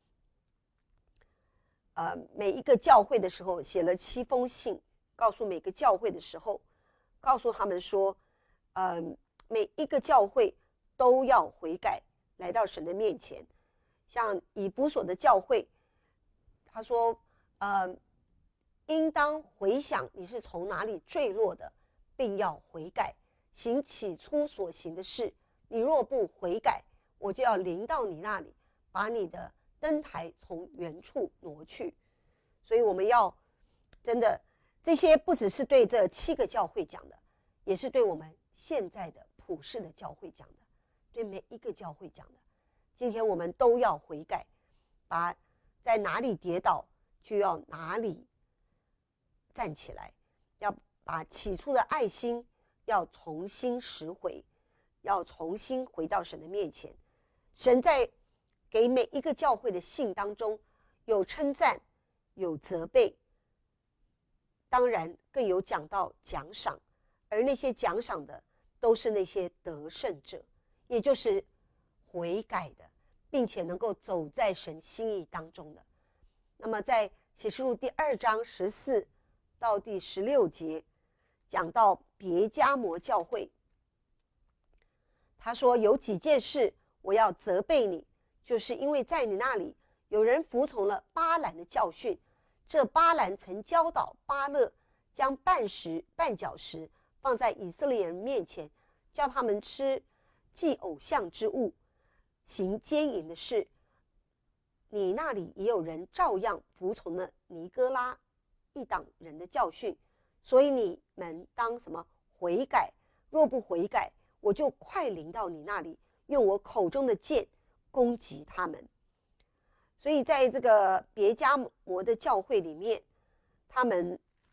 呃每一个教会的时候，写了七封信，告诉每个教会的时候，告诉他们说，呃每一个教会都要悔改，来到神的面前。像以弗所的教会，他说呃应当回想你是从哪里坠落的，并要悔改，行起初所行的事。你若不悔改，我就要临到你那里，把你的灯台从原处挪去。所以我们要真的，这些不只是对这七个教会讲的，也是对我们现在的普世的教会讲的，对每一个教会讲的。今天我们都要悔改，把在哪里跌倒就要哪里站起来，要把起初的爱心要重新拾回，要重新回到神的面前。神在给每一个教会的信当中，有称赞，有责备，当然更有讲到奖赏，而那些奖赏的都是那些得胜者，也就是悔改的，并且能够走在神心意当中的。那么在启示录第二章十四到第十六节讲到别迦摩教会，他说有几件事我要责备你，就是因为在你那里有人服从了巴兰的教训。这巴兰曾教导巴勒将半石绊脚石放在以色列人面前，叫他们吃祭偶像之物，行奸淫的事。你那里也有人照样服从了尼哥拉一党人的教训，所以你们当什么悔改？若不悔改，我就快临到你那里，用我口中的剑攻击他们。所以在这个别迦摩的教会里面，他们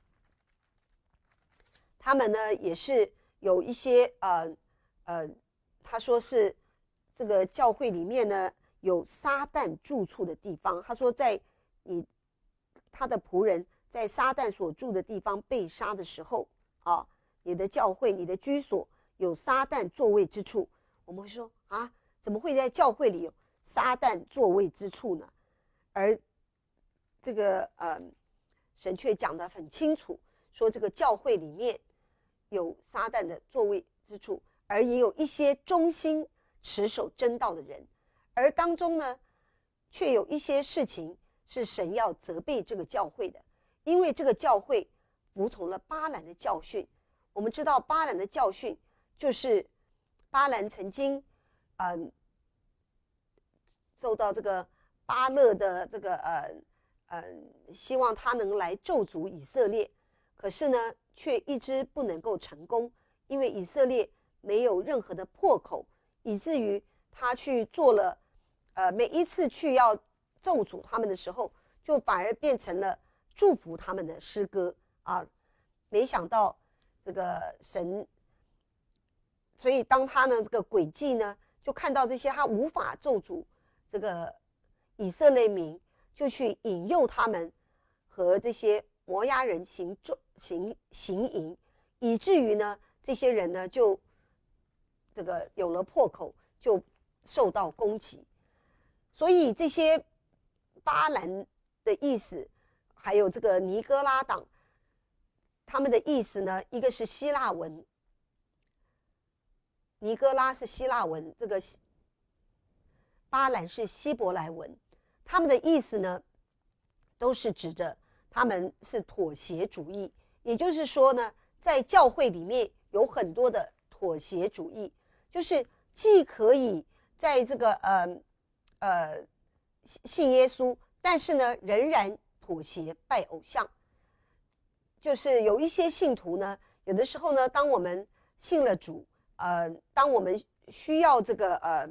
他们呢也是有一些呃呃，他说是这个教会里面呢有撒旦住处的地方。他说在你他的仆人在撒旦所住的地方被杀的时候啊，你的教会你的居所有撒旦座位之处。我们会说啊， 怎么会在教会里有撒旦作位之处呢？而这个呃，神却讲得很清楚，说这个教会里面有撒旦的作位之处，而也有一些忠心持守真道的人，而当中呢，却有一些事情是神要责备这个教会的，因为这个教会服从了巴兰的教训。我们知道巴兰的教训就是巴兰曾经嗯受到这个巴勒的这个呃呃希望他能来咒诅以色列，可是呢却一直不能够成功，因为以色列没有任何的破口，以至于他去做了呃每一次去要咒诅他们的时候，就反而变成了祝福他们的诗歌啊。没想到这个神，所以当他呢这个诡计呢，就看到这些他无法咒诅这个以色列民，就去引诱他们和这些摩押人行行行淫，以至于呢这些人呢就这个有了破口，就受到攻击。所以这些巴兰的意思，还有这个尼哥拉党，他们的意思呢，一个是希腊文，尼哥拉是希腊文，这个巴兰是希伯来文，他们的意思呢，都是指着他们是妥协主义，也就是说呢，在教会里面有很多的妥协主义，就是既可以在这个呃呃信耶稣，但是呢，仍然妥协拜偶像。就是有一些信徒呢，有的时候呢，当我们信了主，呃，当我们需要这个呃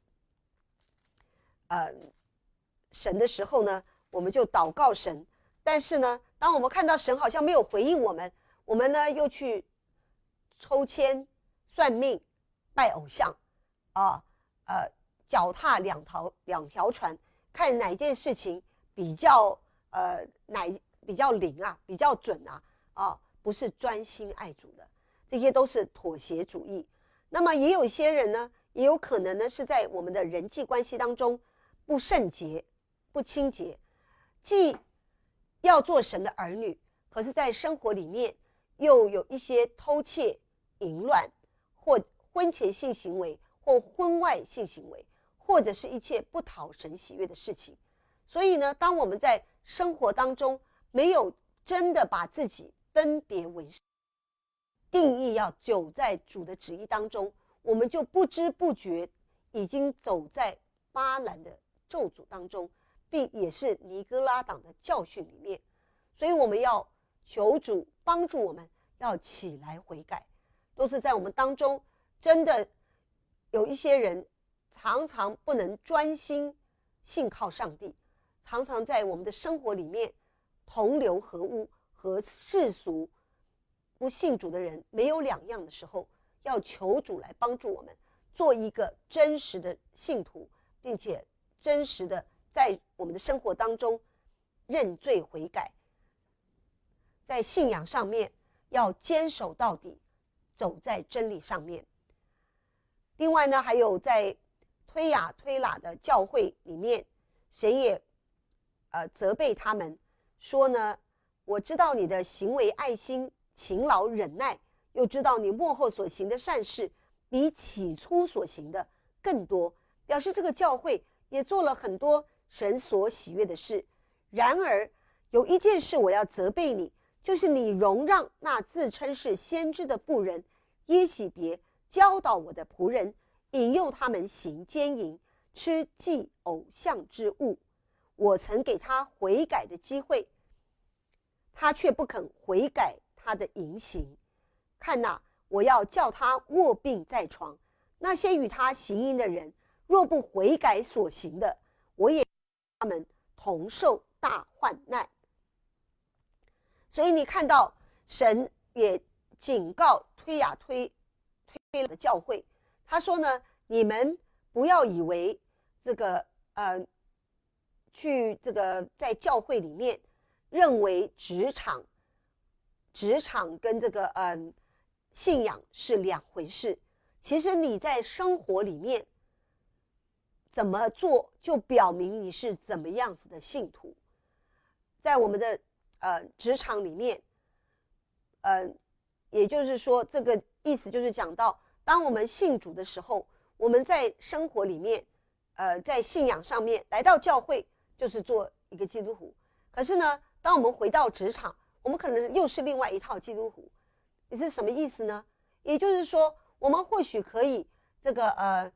呃神的时候呢，我们就祷告神。但是呢，当我们看到神好像没有回应我们，我们呢又去抽签、算命、拜偶像，啊，呃，脚踏两条两条船，看哪件事情比较呃哪。比较灵啊，比较准啊，啊，不是专心爱主的，这些都是妥协主义。那么也有一些人呢，也有可能呢是在我们的人际关系当中不圣洁、不清洁，既要做神的儿女，可是在生活里面又有一些偷窃、淫乱，或婚前性行为，或婚外性行为，或者是一切不讨神喜悦的事情。所以呢，当我们在生活当中没有真的把自己分别为圣，定义要走在主的旨意当中，我们就不知不觉已经走在巴兰的咒诅当中，并也是尼哥拉党的教训里面。所以我们要求主帮助我们，要起来悔改。都是在我们当中真的有一些人常常不能专心信靠上帝，常常在我们的生活里面同流合污，和世俗不信主的人没有两样的时候，要求主来帮助我们做一个真实的信徒，并且真实的在我们的生活当中认罪悔改，在信仰上面要坚守到底，走在真理上面。另外呢，还有在推雅推喇的教会里面，神也呃责备他们说呢，我知道你的行为爱心、勤劳忍耐，又知道你末后所行的善事比起初所行的更多，表示这个教会也做了很多神所喜悦的事。然而有一件事我要责备你，就是你容让那自称是先知的妇人耶洗别教导我的仆人，引诱他们行奸淫，吃祭偶像之物。我曾给他悔改的机会，他却不肯悔改他的淫行。看哪，我要叫他卧病在床。那些与他行淫的人，若不悔改所行的，我也他们同受大患难。所以你看到神也警告推雅推推的教会，他说呢，你们不要以为这个呃去这个在教会里面认为职场职场跟这个嗯、呃、信仰是两回事。其实你在生活里面怎么做就表明你是怎么样子的信徒。在我们的呃职场里面，呃，也就是说，这个意思就是讲到，当我们信主的时候，我们在生活里面，呃，在信仰上面来到教会，就是做一个基督徒。可是呢，当我们回到职场，我们可能又是另外一套基督徒。你是什么意思呢？也就是说，我们或许可以这个呃，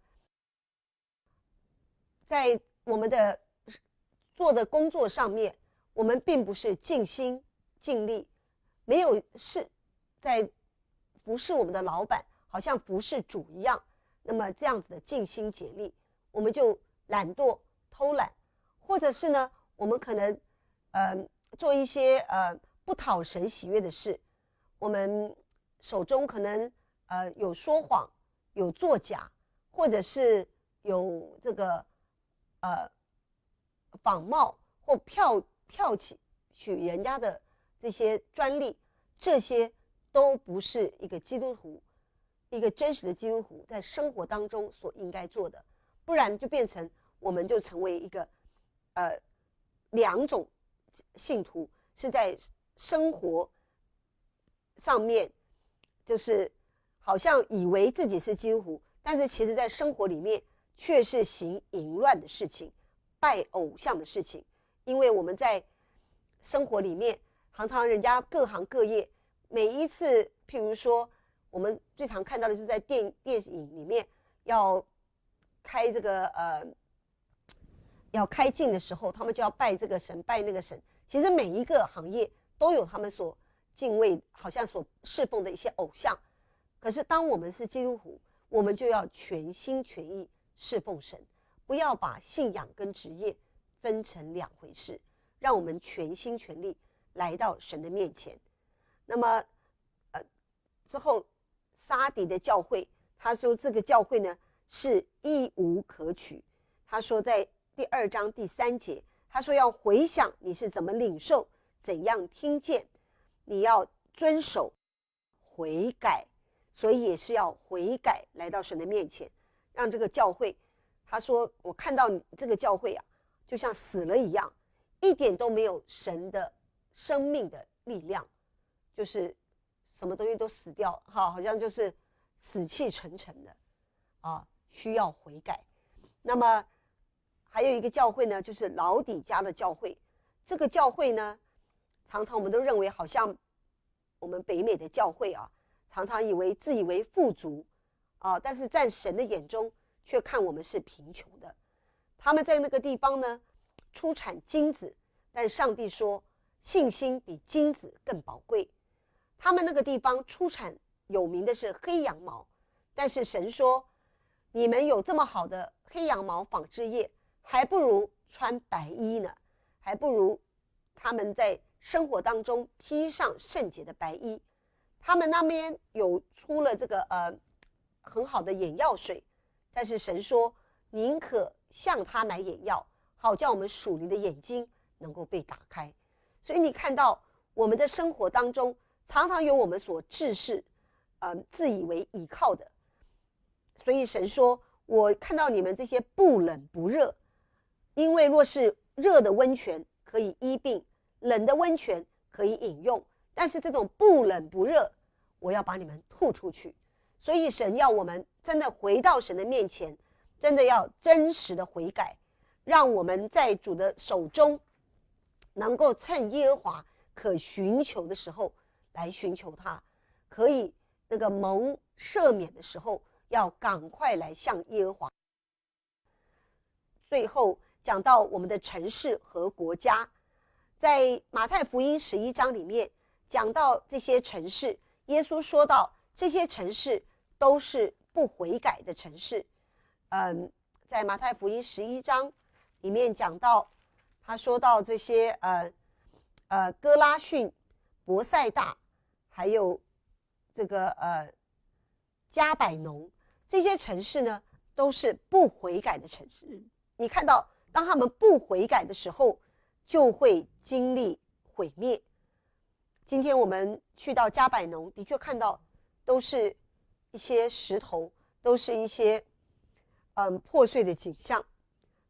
在我们的做的工作上面，我们并不是尽心尽力，没有是在服侍我们的老板，好像服侍主一样。那么这样子的尽心竭力，我们就懒惰偷懒，或者是呢，我们可能呃做一些呃不讨神喜悦的事，我们手中可能呃有说谎，有作假，或者是有这个呃仿冒或票票取取人家的这些专利，这些都不是一个基督徒，一个真实的基督徒在生活当中所应该做的。不然就变成我们就成为一个呃两种信徒，是在生活上面就是好像以为自己是基督徒，但是其实在生活里面却是行淫乱的事情，拜偶像的事情。因为我们在生活里面常常人家各行各业，每一次譬如说我们最常看到的就是在电电影里面要开这个呃要开镜的时候，他们就要拜这个神拜那个神。其实每一个行业都有他们所敬畏好像所侍奉的一些偶像。可是当我们是基督徒，我们就要全心全意侍奉神，不要把信仰跟职业分成两回事，让我们全心全力来到神的面前。那么呃之后撒底的教会，他说这个教会呢是一无可取。他说在第二章第三节，他说要回想你是怎么领受，怎样听见，你要遵守悔改。所以也是要悔改，来到神的面前，让这个教会，他说我看到你这个教会啊，就像死了一样，一点都没有神的生命的力量，就是什么东西都死掉，好像就是死气沉沉的啊，需要悔改。那么还有一个教会呢，就是老底嘉的教会。这个教会呢，常常我们都认为好像我们北美的教会啊，常常以为自以为富足啊，但是在神的眼中却看我们是贫穷的。他们在那个地方呢，出产金子，但上帝说信心比金子更宝贵。他们那个地方出产有名的是黑羊毛，但是神说你们有这么好的黑羊毛纺织业，还不如穿白衣呢，还不如他们在生活当中披上圣洁的白衣。他们那边有出了这个呃很好的眼药水，但是神说宁可向他买眼药，好叫我们属灵的眼睛能够被打开。所以你看到我们的生活当中常常有我们所志视呃自以为倚靠的。所以神说我看到你们这些不冷不热，因为若是热的温泉可以医病，冷的温泉可以饮用，但是这种不冷不热，我要把你们吐出去。所以神要我们真的回到神的面前，真的要真实的悔改，让我们在主的手中能够趁耶和华可寻求的时候来寻求他，可以那个蒙赦免的时候要赶快来向耶和华。最后讲到我们的城市和国家，在马太福音十一章里面讲到这些城市，耶稣说到这些城市都是不悔改的城市。嗯，在马太福音十一章里面讲到，他说到这些呃呃哥拉汛、伯赛大，还有这个呃加百农，这些城市呢都是不悔改的城市。你看到当他们不悔改的时候，就会经历毁灭。今天我们去到加百农，的确看到都是一些石头，都是一些嗯破碎的景象。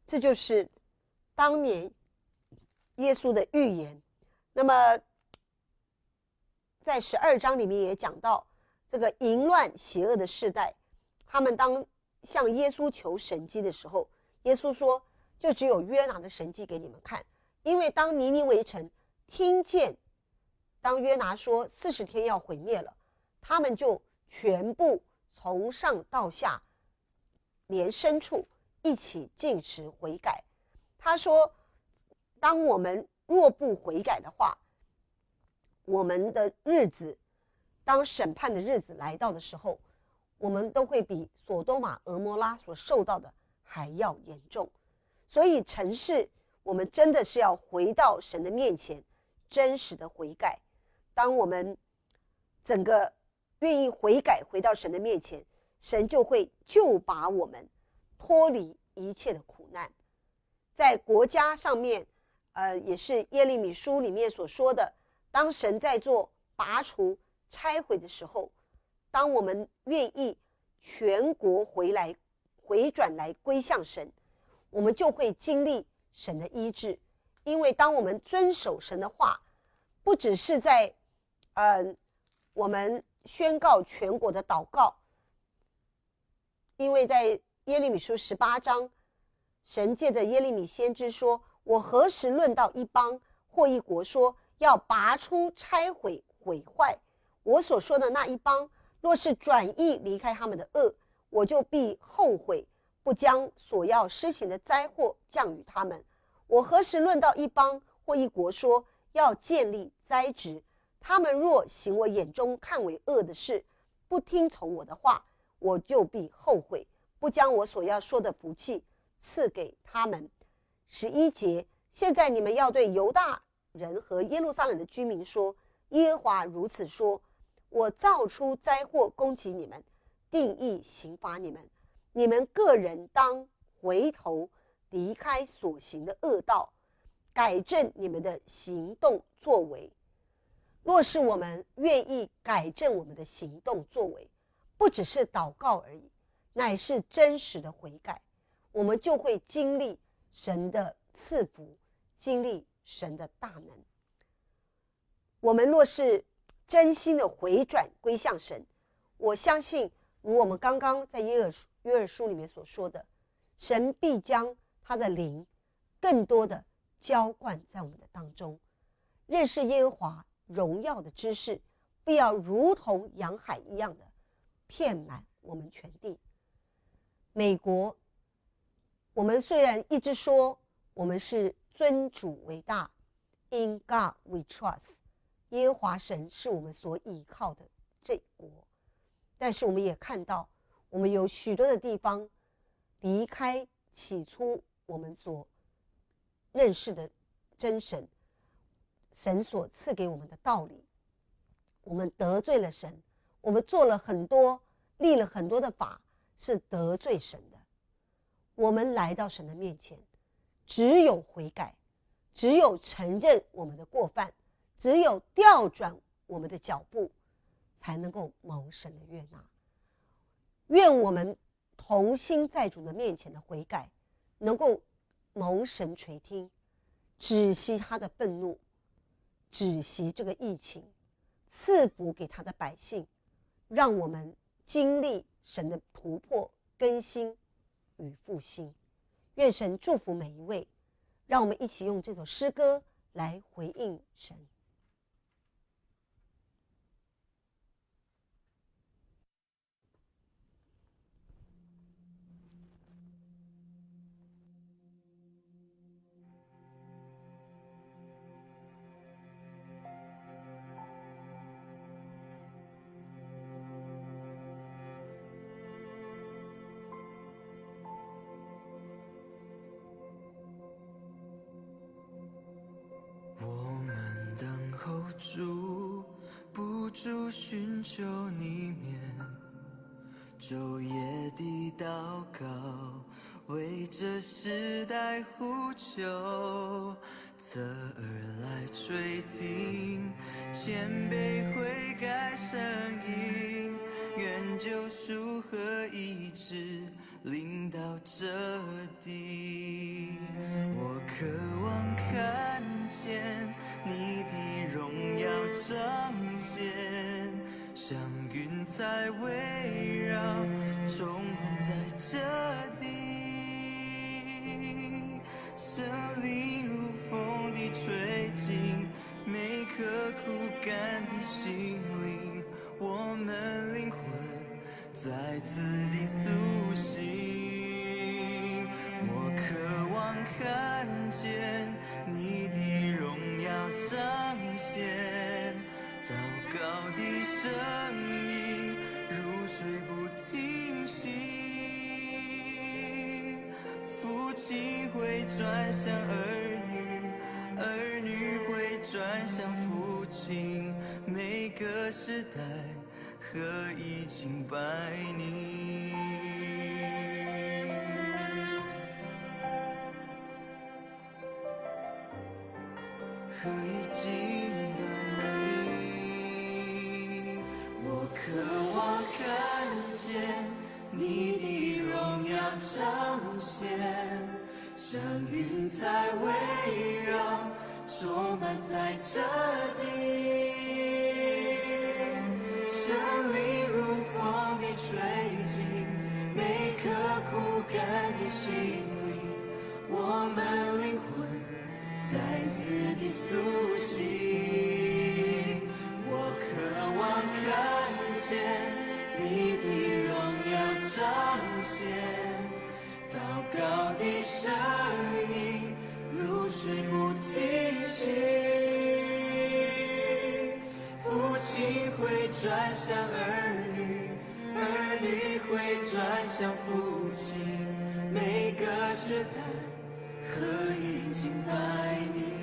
这就是当年耶稣的预言。那么在十二章里面也讲到，这个淫乱邪恶的世代，他们当向耶稣求神迹的时候，耶稣说就只有约拿的神迹给你们看。因为当尼尼微城听见当约拿说四十天要毁灭了，他们就全部从上到下连牲畜一起禁食悔改。他说当我们若不悔改的话，我们的日子，当审判的日子来到的时候，我们都会比索多玛俄摩拉所受到的还要严重。所以城市我们真的是要回到神的面前，真实的悔改。当我们整个愿意悔改回到神的面前，神就会救拔我们脱离一切的苦难。在国家上面呃，也是耶利米书里面所说的，当神在做拔除拆毁的时候，当我们愿意全国回来回转来归向神，我们就会经历神的医治。因为当我们遵守神的话，不只是在呃，我们宣告全国的祷告，因为在耶利米书十八章，神借着耶利米先知说，我何时论到一邦或一国说要拔出拆毁毁坏，我所说的那一邦若是转意离开他们的恶，我就必后悔，不将所要施行的灾祸降于他们。我何时论到一邦或一国说要建立栽植，他们若行我眼中看为恶的事，不听从我的话，我就必后悔，不将我所要说的福气赐给他们。十一节，现在你们要对犹大人和耶路撒冷的居民说，耶和华如此说，我造出灾祸攻击你们，定义刑罚你们，你们个人当回头离开所行的恶道，改正你们的行动作为。若是我们愿意改正我们的行动作为，不只是祷告而已，乃是真实的悔改，我们就会经历神的赐福，经历神的大能。我们若是真心的回转归向神，我相信如我们刚刚在约珥约珥书里面所说的，神必将他的灵更多的浇灌在我们的当中，认识耶和华荣耀的知识必要如同洋海一样的遍满我们全地。美国，我们虽然一直说我们是尊主为大， In God we trust， 耶和华神是我们所倚靠的这国，但是我们也看到我们有许多的地方离开起初我们所认识的真神，神所赐给我们的道理，我们得罪了神，我们做了很多立了很多的法，是得罪神的。我们来到神的面前，只有悔改，只有承认我们的过犯，只有调转我们的脚步，才能够蒙神的悦纳。愿我们同心在主的面前的悔改，能够蒙神垂听，止息他的愤怒，止息这个疫情，赐福给他的百姓，让我们经历神的突破、更新与复兴。愿神祝福每一位，让我们一起用这首诗歌来回应神。 主，不住寻求你面，昼夜地祷告，为这时代呼求，侧耳来垂听谦卑悔改声音，愿救赎和医治临到这地。 干的心灵，我们灵魂再次地苏醒。我渴望看见你的荣耀彰显，祷告的声音如水不停息。父亲会转向儿女，儿女会转向父亲，每个时代何以敬拜你？何以敬拜你？我渴望看见你的荣耀彰显，像云彩围绕，充满在这地。神灵如风地吹进每颗枯干的心里，我们灵魂再次地苏醒。我渴望看见你的荣耀彰显，祷告的声音如水不停息。父亲会转向儿女，儿女会转向父亲，每个时代何以敬拜你？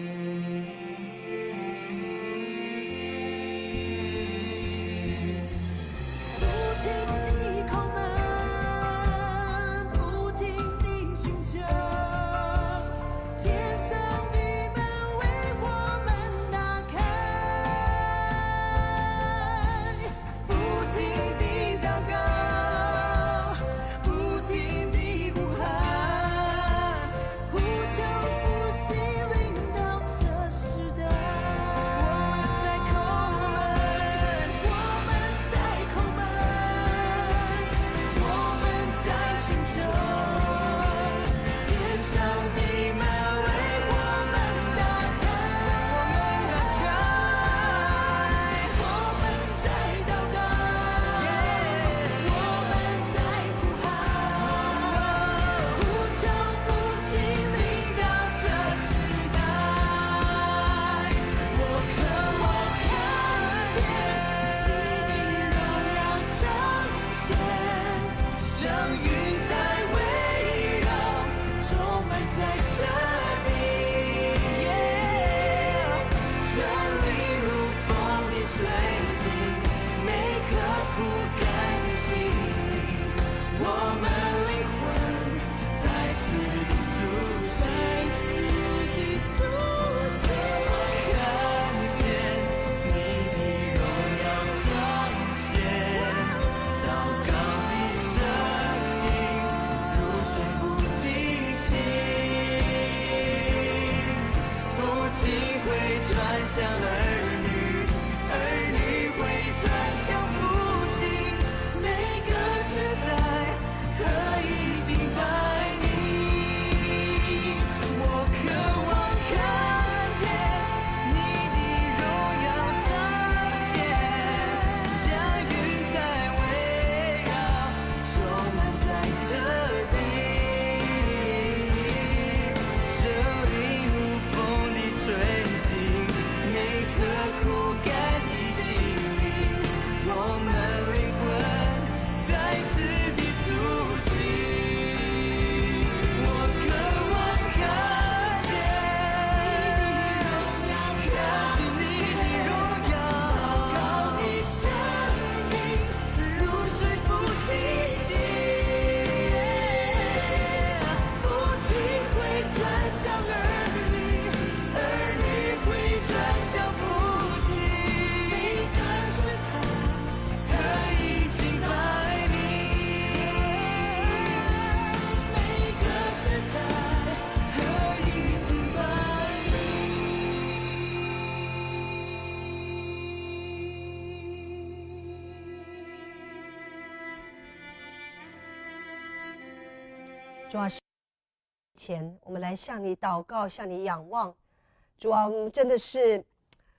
主啊，前我们来向你祷告，向你仰望。主啊，我们真的是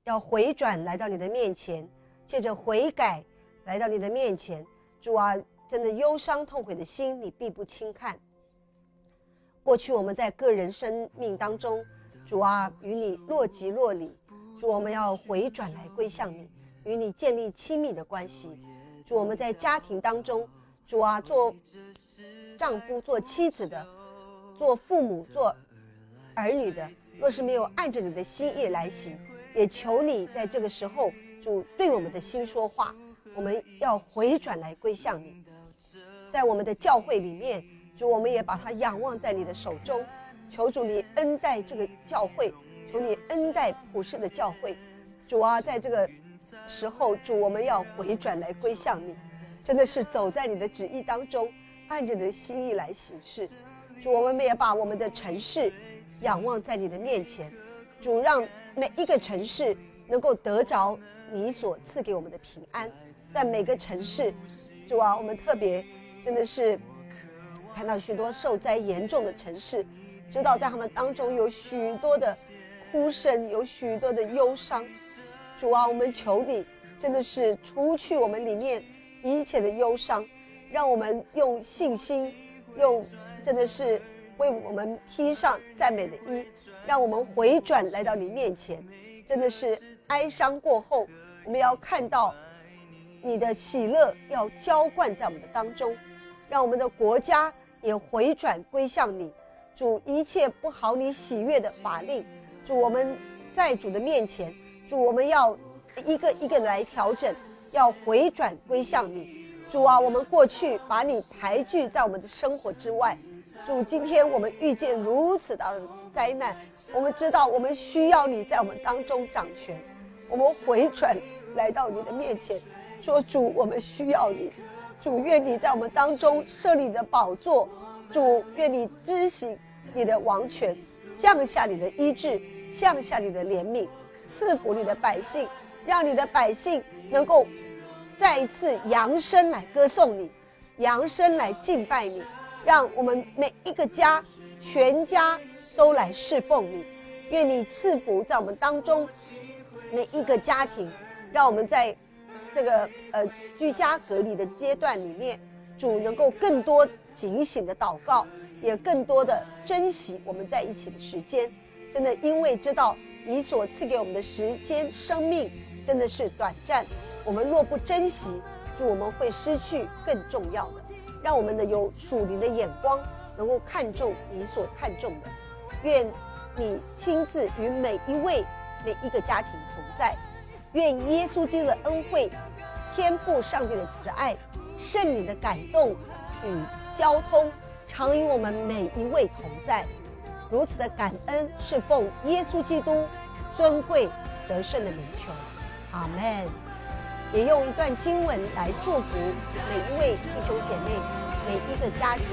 要回转来到你的面前，借着悔改来到你的面前。主啊，真的忧伤痛悔的心你必不轻看。过去我们在个人生命当中，主啊，与你若即若离，主，我们要回转来归向你，与你建立亲密的关系。主，我们在家庭当中，主啊，做丈夫做妻子的，做父母做儿女的，若是没有按着你的心意来行，也求你在这个时候，主对我们的心说话，我们要回转来归向你。在我们的教会里面，主，我们也把它仰望在你的手中，求主你恩待这个教会，求你恩待普世的教会。主啊，在这个时候，主，我们要回转来归向你，真的是走在你的旨意当中，按着你的心意来行事。主，我们也把我们的城市仰望在你的面前，主，让每一个城市能够得着你所赐给我们的平安。在每个城市，主啊，我们特别真的是看到许多受灾严重的城市，知道在他们当中有许多的哭声，有许多的忧伤。主啊，我们求你真的是除去我们里面一切的忧伤，让我们用信心，用真的是为我们披上赞美的衣，让我们回转来到你面前。真的是哀伤过后，我们要看到你的喜乐要浇灌在我们的当中，让我们的国家也回转归向你。主，一切不好你喜悦的法令，主，我们在主的面前，主，我们要一个一个来调整，要回转归向你。主啊，我们过去把你排拒在我们的生活之外，主，今天我们遇见如此的灾难，我们知道我们需要你在我们当中掌权，我们回转来到你的面前，说主，我们需要你。主，愿你在我们当中设立你的宝座，主，愿你施行你的王权，降下你的医治，降下你的怜悯，赐福你的百姓，让你的百姓能够再一次扬声来歌颂你，扬声来敬拜你，让我们每一个家全家都来侍奉你。愿你赐福在我们当中每一个家庭，让我们在这个呃居家隔离的阶段里面，主能够更多警醒的祷告，也更多的珍惜我们在一起的时间。真的，因为知道你所赐给我们的时间生命真的是短暂，我们若不珍惜，主，我们会失去更重要的。让我们的有属灵的眼光，能够看重你所看重的。愿你亲自与每一位每一个家庭同在，愿耶稣基督的恩惠、天父上帝的慈爱、圣灵的感动与交通，常与我们每一位同在。如此的感恩是奉耶稣基督尊贵得胜的名求，阿们。也用一段经文来祝福每一位弟兄姐妹，每一个家庭。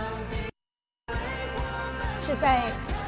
是在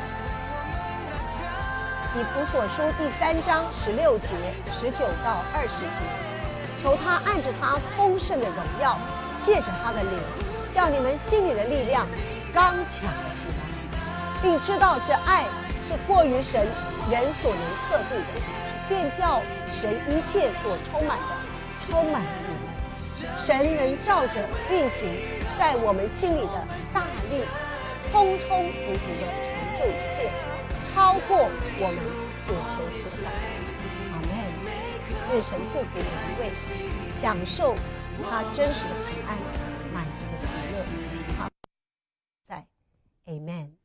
以弗所书第三章十六节十九到二十节，求他按着他丰盛的荣耀，借着他的灵，叫你们心里的力量刚强起来，并知道这爱是过于神人所能测度的，便叫神一切所充满的充满了你们。神能照着运行在我们心里的大力，充充足足的成就一切，超过我们所求所想。阿们。愿神祝福每一位，享受他真实的平安、满足的喜乐。好，在 Amen。